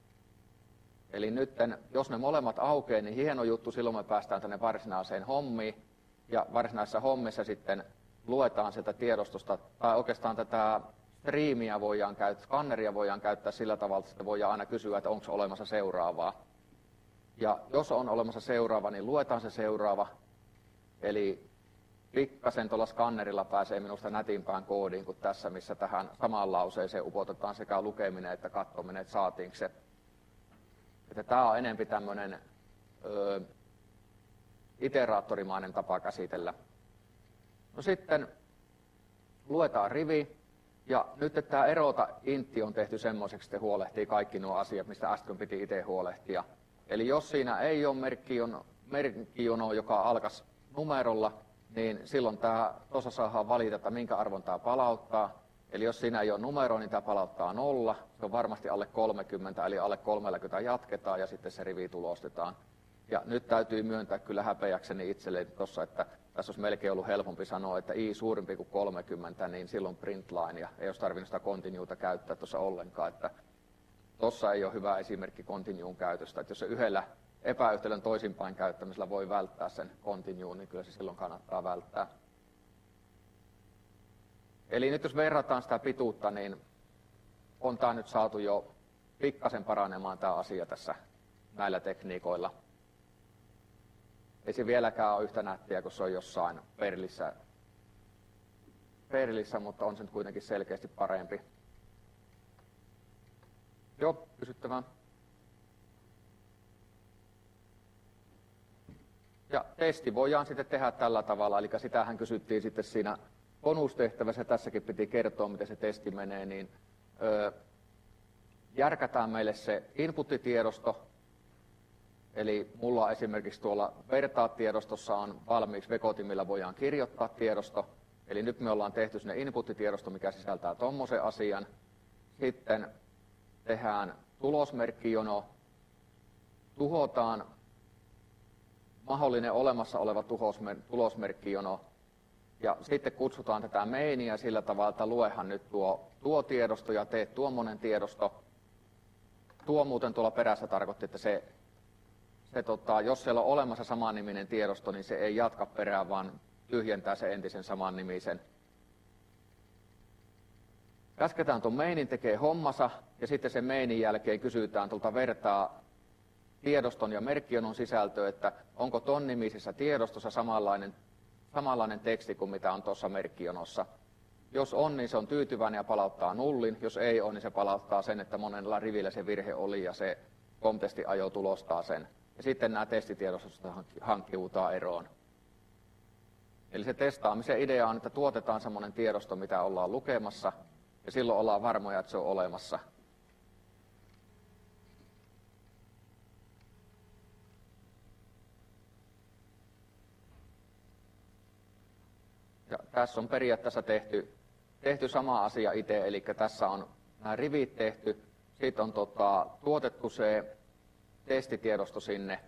Speaker 1: Eli nyt, jos ne molemmat aukeaa, niin hieno juttu, silloin me päästään tänne varsinaiseen hommiin. Ja varsinaisessa hommissa sitten luetaan sieltä tiedostosta, tai oikeastaan tätä striimiä voidaan käyttää, skanneria voidaan käyttää sillä tavalla, että voidaan aina kysyä, että onko olemassa seuraavaa. Ja jos on olemassa seuraava, niin luetaan se seuraava. Eli pikkasen tuolla skannerilla pääsee minusta nätimpään koodiin kuin tässä, missä tähän samaan lauseeseen upotetaan sekä lukeminen että katsominen, että saatiinko se. Että tämä on enemmän tämmöinen ö, iteraattorimainen tapa käsitellä. No sitten luetaan rivi. Ja nyt että tämä erota intti on tehty semmoiseksi, että se huolehtii kaikki nuo asiat, mistä äsken piti itse huolehtia. Eli jos siinä ei ole merkkijono, merkkijono joka alkaisi numerolla, niin silloin tämä tuossa saadaan valita, että minkä arvon tämä palauttaa. Eli jos siinä ei ole numero, niin tämä palauttaa nolla. Se on varmasti alle kolmekymmentä, eli alle kolmekymmentä jatketaan ja sitten se rivi tulostetaan. Ja nyt täytyy myöntää kyllä häpeäkseni itselleni tuossa, että tässä olisi melkein ollut helpompi sanoa, että i suurempi kuin kolmekymmentä, niin silloin printline, ja ei olisi tarvinnut sitä continuuta käyttää tuossa ollenkaan. Että tuossa ei ole hyvä esimerkki continuun käytöstä, että jos se yhdellä epäyhtälön toisinpäin käyttämisellä voi välttää sen continuun, niin kyllä se silloin kannattaa välttää. Eli nyt jos verrataan sitä pituutta, niin on tämä nyt saatu jo pikkasen paranemaan tämä asia tässä näillä tekniikoilla. Ei se vieläkään ole yhtä nättiä, kun se on jossain Perlissä, Perlissä mutta on se nyt kuitenkin selkeästi parempi. Joo, kysyttävää. Ja testi voidaan sitten tehdä tällä tavalla, eli sitähän kysyttiin sitten siinä bonustehtävässä, tässäkin piti kertoa, miten se testi menee, niin ö, järkätään meille se input-tiedosto, eli mulla esimerkiksi tuolla vertaa-tiedostossa on valmiiksi vekoti, millä voidaan kirjoittaa tiedosto, eli nyt me ollaan tehty sinne input-tiedosto, mikä sisältää tommosen asian, sitten tehdään tulosmerkkijono, tuhotaan mahdollinen olemassa oleva tulosmerkkijono, Ja sitten kutsutaan tätä meiniä sillä tavalla, että luehan nyt tuo, tuo tiedosto ja tee tuommoinen tiedosto. Tuo muuten tuolla perässä tarkoitti, että se, se tota, jos siellä on olemassa samanniminen tiedosto, niin se ei jatka perään, vaan tyhjentää se entisen samannimisen. Käsketään tuon meinin tekee hommansa, ja sitten sen meinin jälkeen kysytään tuolta vertaa tiedoston ja merkkijonon sisältöä, että onko ton nimisessä tiedostossa samanlainen, samanlainen teksti kuin mitä on tuossa merkkijonossa. Jos on, niin se on tyytyväinen ja palauttaa nullin. Jos ei ole, niin se palauttaa sen, että monella rivillä se virhe oli ja se COM-testi-ajo tulostaa sen. Ja sitten nämä testitiedostot hankkiutaan eroon. Eli se testaamisen idea on, että tuotetaan semmoinen tiedosto, mitä ollaan lukemassa, ja silloin ollaan varmoja, että se on olemassa. Ja tässä on periaatteessa tehty, tehty sama asia itse, eli tässä on nämä rivit tehty, sitten on tota, tuotettu se testitiedosto sinne,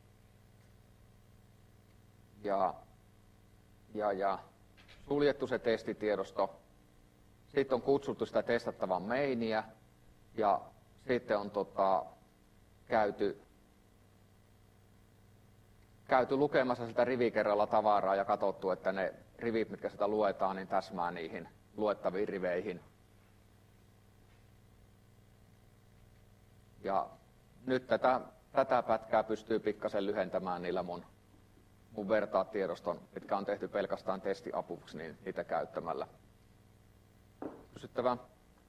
Speaker 1: ja, ja, ja suljettu se testitiedosto, sitten on kutsuttu sitä testattavan meiniä, ja sitten on tota, käyty, käyty lukemassa sitä rivi kerralla tavaraa ja katsottu, että ne rivit, mitkä sitä luetaan, niin täsmää niihin luettaviin riveihin. Ja nyt tätä, tätä pätkää pystyy pikkasen lyhentämään niillä mun, mun vertaatiedoston, mitkä on tehty pelkästään testiapuksi, niin niitä käyttämällä. Kysyttävää?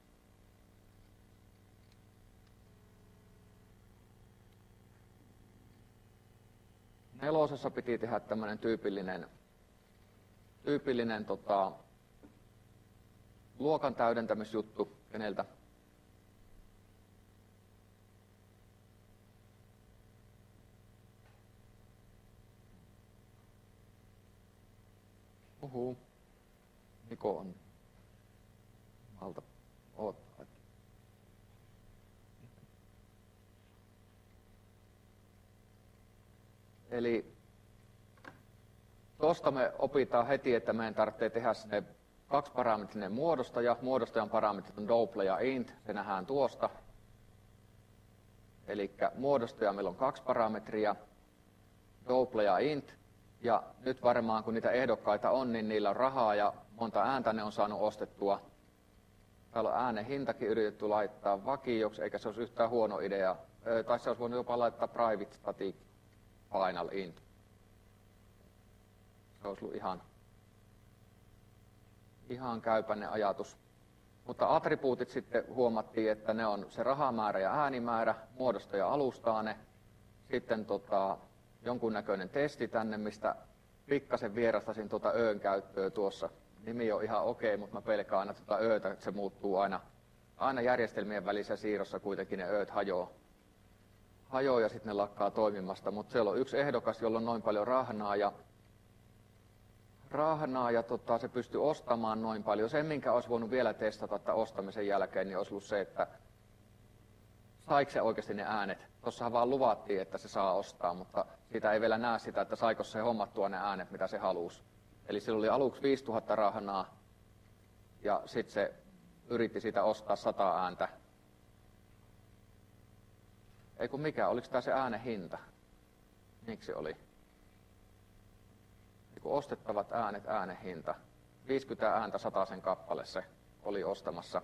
Speaker 1: Nelosessa piti tehdä tämmöinen tyypillinen, tyypillinen tota, luokan täydentämisjuttu. Keneltä? Uhu. Niko on alta odottaa. Eli tuosta me opitaan heti, että meidän tarvitsee tehdä sinne kaksiparametrinen muodostaja. Muodostajan parametrit on double ja int, se nähdään tuosta. Eli muodostaja meillä on kaksi parametria, double ja int. Ja nyt varmaan kun niitä ehdokkaita on, niin niillä on rahaa ja monta ääntä ne on saanut ostettua. Täällä on äänen hintakin yritetty laittaa vakioksi, eikä se olisi yhtään huono idea. Tai se olisi voinut jopa laittaa private static final int. Se olisi ollut ihan, ihan käypäinen ajatus. Mutta attribuutit sitten huomattiin, että ne on se rahamäärä ja äänimäärä, muodostaja alustaa ne. Sitten tota, jonkunnäköinen testi tänne, mistä pikkasen vierastasin tuota öön käyttöä tuossa. Nimi on ihan okei, okay, mutta mä pelkään aina tuota öötä, että se muuttuu aina, aina järjestelmien välisessä siirrossa kuitenkin ne ööt hajoaa. Hajoaa ja sitten ne lakkaa toimimasta, mutta siellä on yksi ehdokas, jolla on noin paljon rahnaa ja, rahnaa ja tota, se pystyy ostamaan noin paljon. Se, minkä olisi voinut vielä testata että ostamisen jälkeen, niin olisi ollut se, että saiko se oikeasti ne äänet. Tuossahan vaan luvattiin, että se saa ostaa, mutta siitä ei vielä näe sitä, että saiko se hommattua ne äänet, mitä se halusi. Eli sillä oli aluksi viisituhatta rahnaa ja sitten se yritti siitä ostaa sata ääntä. Ei kun mikä, oliko tämä se äänen hinta? Miksi oli? Ei kun ostettavat äänet, äänen hinta. viisikymmentä ääntä satasen kappale se oli ostamassa.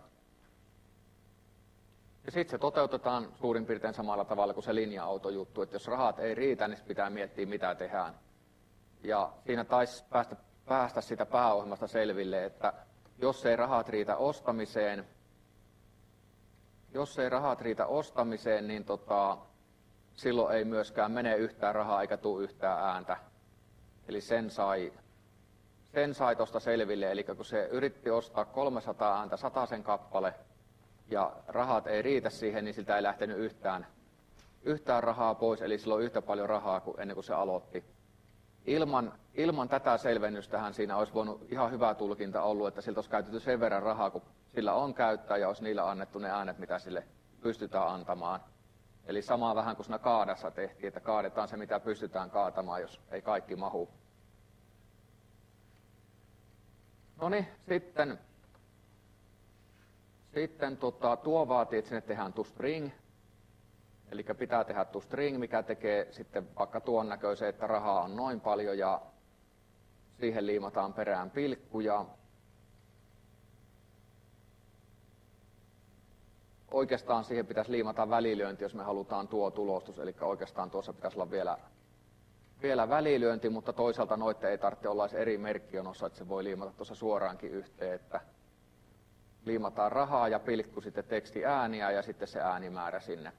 Speaker 1: Ja sitten se toteutetaan suurin piirtein samalla tavalla kuin se linja-autojuttu, että jos rahat ei riitä, niin pitää miettiä mitä tehdään. Ja siinä taisi päästä, päästä sitä pääohjelmasta selville, että jos ei rahat riitä ostamiseen, jos ei rahat riitä ostamiseen, niin tota, silloin ei myöskään mene yhtään rahaa eikä tule yhtään ääntä. Eli sen sai, sen sai tuosta selville, eli kun se yritti ostaa kolmesataa ääntä satasen kappale, ja rahat ei riitä siihen, niin siltä ei lähtenyt yhtään, yhtään rahaa pois, eli sillä on yhtä paljon rahaa kuin ennen kuin se aloitti. Ilman, ilman tätä selvennystähän siinä olisi voinut ihan hyvä tulkinta ollut, että siltä olisi käytetty sen verran rahaa, kun sillä on käyttää ja olisi niillä annettu ne äänet, mitä sille pystytään antamaan. Eli samaa vähän kuin siinä kaadassa tehtiin, että kaadetaan se, mitä pystytään kaatamaan, jos ei kaikki mahu. No niin, sitten, sitten tota, tuo vaatii, että sinne tehdään toString. Eli pitää tehdä toString, mikä tekee sitten vaikka tuon näköisen, että rahaa on noin paljon ja siihen liimataan perään pilkku. Ja oikeastaan siihen pitäisi liimata välilyönti, jos me halutaan tuo tulostus. Eli oikeastaan tuossa pitäisi olla vielä, vielä välilyönti, mutta toisaalta noitten ei tarvitse olla eri merkkionossa, että se voi liimata tuossa suoraankin yhteen. Että liimataan rahaa ja pilkku sitten tekstiääniä ja sitten se äänimäärä sinne.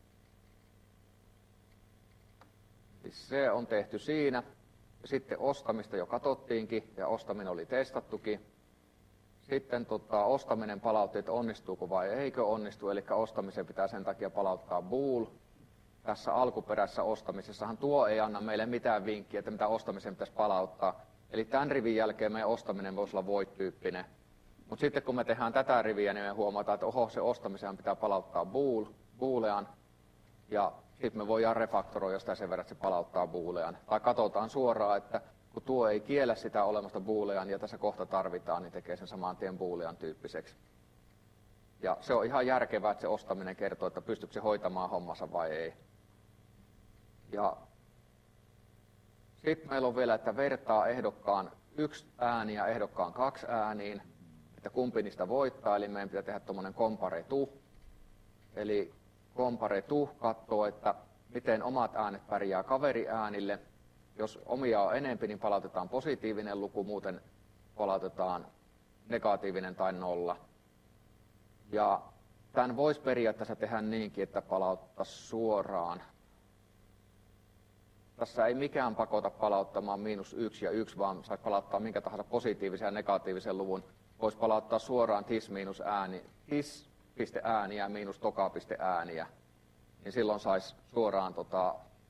Speaker 1: Siis se on tehty siinä. Ja sitten ostamista jo katsottiinkin ja ostaminen oli testattukin. Sitten tota, ostaminen palautti, että onnistuuko vai eikö onnistu, eli ostamisen pitää sen takia palauttaa bool. Tässä alkuperäisessä ostamisessahan tuo ei anna meille mitään vinkkiä, että mitä ostamisen pitäisi palauttaa. Eli tämän rivin jälkeen meidän ostaminen voisi olla void-tyyppinen. Mutta sitten kun me tehdään tätä riviä, niin me huomataan, että oho, se ostamisen pitää palauttaa bool, boolean. Ja sitten me voidaan refaktoroida sitä sen verran, että se palauttaa boolean. Tai katsotaan suoraan, että kun tuo ei kiellä sitä olemasta boolean ja tässä kohta tarvitaan, niin tekee sen saman tien boolean tyyppiseksi. Ja se on ihan järkevää, että se ostaminen kertoo, että pystyykö se hoitamaan hommansa vai ei. Ja sitten meillä on vielä, että vertaa ehdokkaan yksi ääni ja ehdokkaan kaksi ääniin, että kumpi niistä voittaa, eli meidän pitää tehdä tuommoinen compare to. Eli compare to katsoo, että miten omat äänet pärjää kaveriäänille. Jos omia on enempi, niin palautetaan positiivinen luku, muuten palautetaan negatiivinen tai nolla. Ja tämän voisi periaatteessa tehdä niinkin, että palauttaisi suoraan. Tässä ei mikään pakota palauttamaan miinus yksi ja yksi, vaan saisi palauttaa minkä tahansa positiivisen ja negatiivisen luvun. Voisi palauttaa suoraan tis miinus ääni, tis.ääniä miinus toka.ääniä. Niin silloin saisi suoraan tota,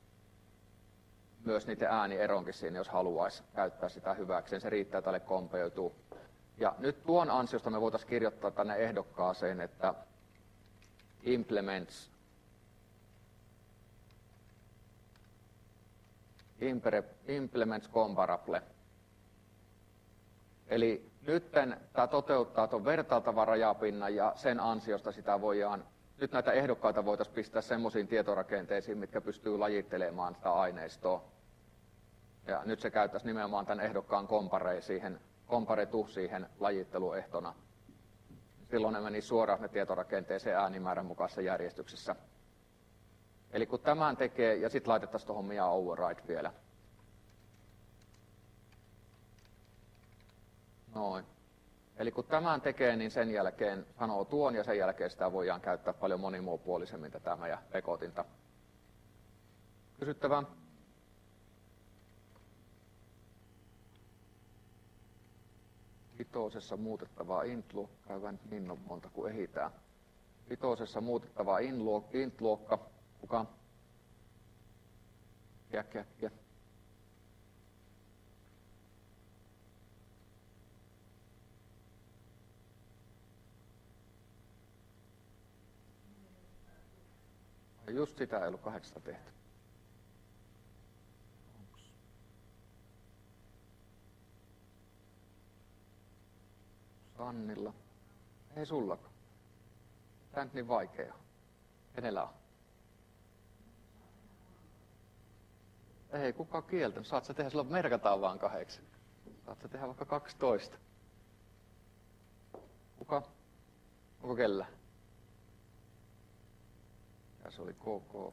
Speaker 1: myös niiden äänieronkin siinä, jos haluaisi käyttää sitä hyväkseen. Se riittää tälle kompeutuu. Ja nyt tuon ansiosta me voitaisiin kirjoittaa tänne ehdokkaaseen, että implements implements comparable. Eli nyt tämä toteuttaa tuon vertailtavan rajapinnan ja sen ansiosta sitä voidaan, nyt näitä ehdokkaita voitaisiin pistää semmoisiin tietorakenteisiin, mitkä pystyy lajittelemaan sitä aineistoa. Ja nyt se käyttäisi nimenomaan tämän ehdokkaan compare siihen, compare to siihen lajitteluehtona. Silloin ne meni suoraan ne tietorakenteeseen äänimäärän mukaisessa järjestyksessä. Eli kun tämän tekee, ja sitten laitettaisiin tuohon meidän override vielä. Noin. Eli kun tämän tekee, niin sen jälkeen sanoo tuon, ja sen jälkeen sitä voidaan käyttää paljon monimuotoisemmin tätä meidän pekotinta. Kysyttävää? Vitosessa muutettavaa int-luokka, käydään niin on monta kuin ehitään. Vitosessa muutettavaa int-luokka, kuka? Jäk, jäk, jäk. Just sitä ei ollut kahdeksasta tehty. Sannilla. Ei sullakaan. Tämä nyt niin vaikea. Kenellä on? Ei kukaan kieltänyt. Saat sä tehdä, silloin merkataan vaan kahdeksan. Saat sä tehdä vaikka kaksitoista. Kuka? Onko kellä? Ja se oli koko.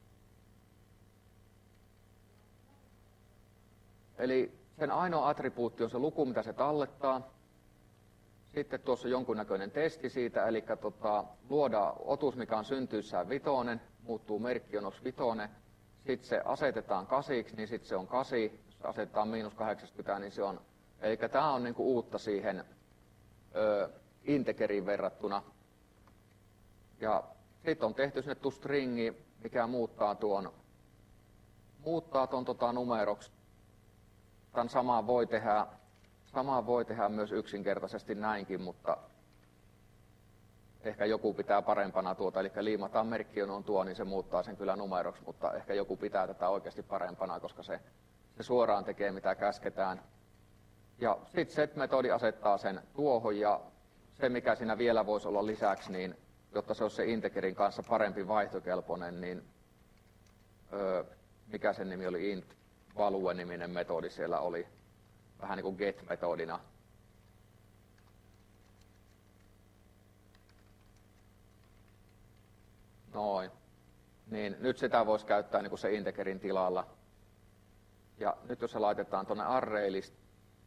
Speaker 1: Eli sen ainoa attribuutti on se luku, mitä se tallettaa. Sitten tuossa on jonkunnäköinen testi siitä, eli tota, luodaan otus, mikä on syntyissään vitonen, muuttuu merkkionoksi vitonen. Sitten se asetetaan kasiksi, niin sitten se on kasi. Jos se asetetaan miinus kahdeksankymmentä, niin se on. Eli tämä on niinku uutta siihen ö, integeriin verrattuna. Ja sitten on tehty sinne toStringi, mikä muuttaa tuon, muuttaa tuon tota, numeroksi. Tämän samaa voi tehdä. Samaa voi tehdä myös yksinkertaisesti näinkin, mutta ehkä joku pitää parempana tuota, eli liimataan merkkionoon tuo, niin se muuttaa sen kyllä numeroksi, mutta ehkä joku pitää tätä oikeasti parempana, koska se, se suoraan tekee mitä käsketään. Ja sitten set-metodi asettaa sen tuohon, ja se mikä siinä vielä voisi olla lisäksi, niin jotta se olisi se integerin kanssa parempi vaihtokelpoinen, niin öö, mikä sen nimi oli, int value-niminen metodi siellä oli, vähän niin kuin get-metodina. Noin. Niin nyt sitä voisi käyttää niin kuin se integerin tilalla. Ja nyt jos se laitetaan tuonne arraylist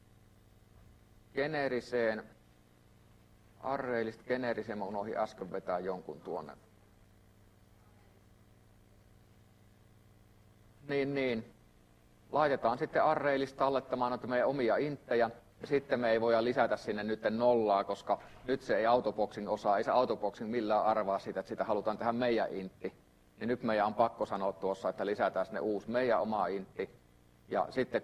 Speaker 1: generiseen, arraylist generiseen, mä unohdin äsken vetää jonkun tuonne. Niin, niin. Laitetaan sitten arraylist tallettamaan noita meidän omia inttejä. Ja sitten me ei voida lisätä sinne nyt nollaa, koska nyt se ei autoboxing osaa, ei se autoboxing millään arvaa sitä, että sitä halutaan tehdä meidän intti. Niin nyt meidän on pakko sanoa tuossa, että lisätään sinne uusi meidän oma intti. Ja sitten,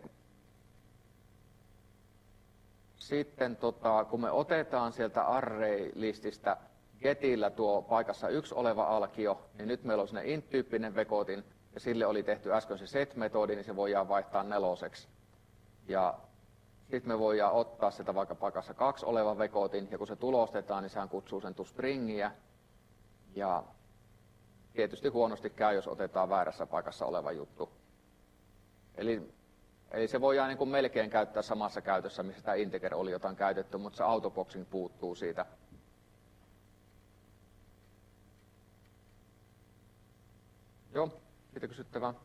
Speaker 1: sitten tota, kun me otetaan sieltä array-lististä getillä tuo paikassa yksi oleva alkio, niin nyt meillä on sinne int-tyyppinen vekotin, ja sille oli tehty äsken se set-metodi, niin se voidaan vaihtaa neloseksi. Ja sitten me voidaan ottaa sitä vaikka paikassa kaksi oleva vekotin, ja kun se tulostetaan, niin sehän kutsuu sen to stringiä. Ja tietysti huonosti käy, jos otetaan väärässä paikassa oleva juttu. Eli, eli se voidaan niin kuin melkein käyttää samassa käytössä, missä tämä integer oli jotain käytetty, mutta se autoboxing puuttuu siitä. Joo, siitä kysyttävää.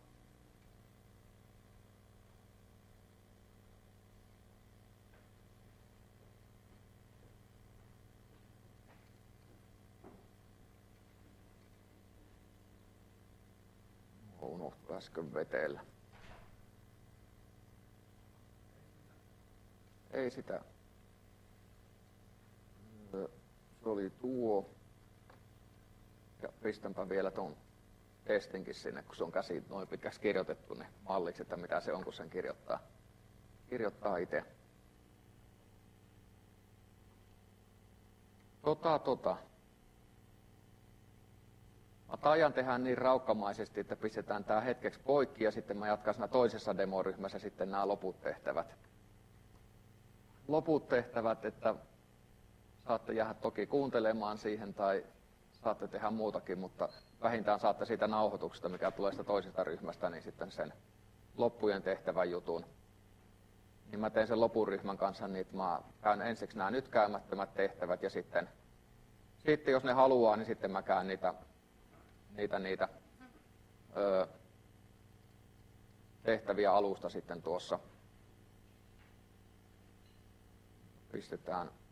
Speaker 1: Unohtui äsken vetellä. Ei sitä. Se oli tuo. Ja pistänpä vielä ton testinkin sinne, kun se on käsi noin pitkäksi kirjoitettu ne malliksi, että mitä se on, kun sen kirjoittaa, kirjoittaa itse. Tota, tota. Mä taian tehdä niin raukkamaisesti, että pistetään tää hetkeksi poikki ja sitten mä jatkan siinä toisessa demoryhmässä sitten nämä loput tehtävät. Loput tehtävät, että saatte jäädä toki kuuntelemaan siihen tai saatte tehdä muutakin, mutta vähintään saatte siitä nauhoituksesta, mikä tulee sitä toisesta ryhmästä, niin sitten sen loppujen tehtävän jutun. Niin mä teen sen lopuryhmän kanssa, niin mä käyn ensiksi nämä nyt käymättömät tehtävät ja sitten, sitten jos ne haluaa, niin sitten mä käyn niitä, niitä, niitä öö, tehtäviä alusta sitten tuossa. Pistetään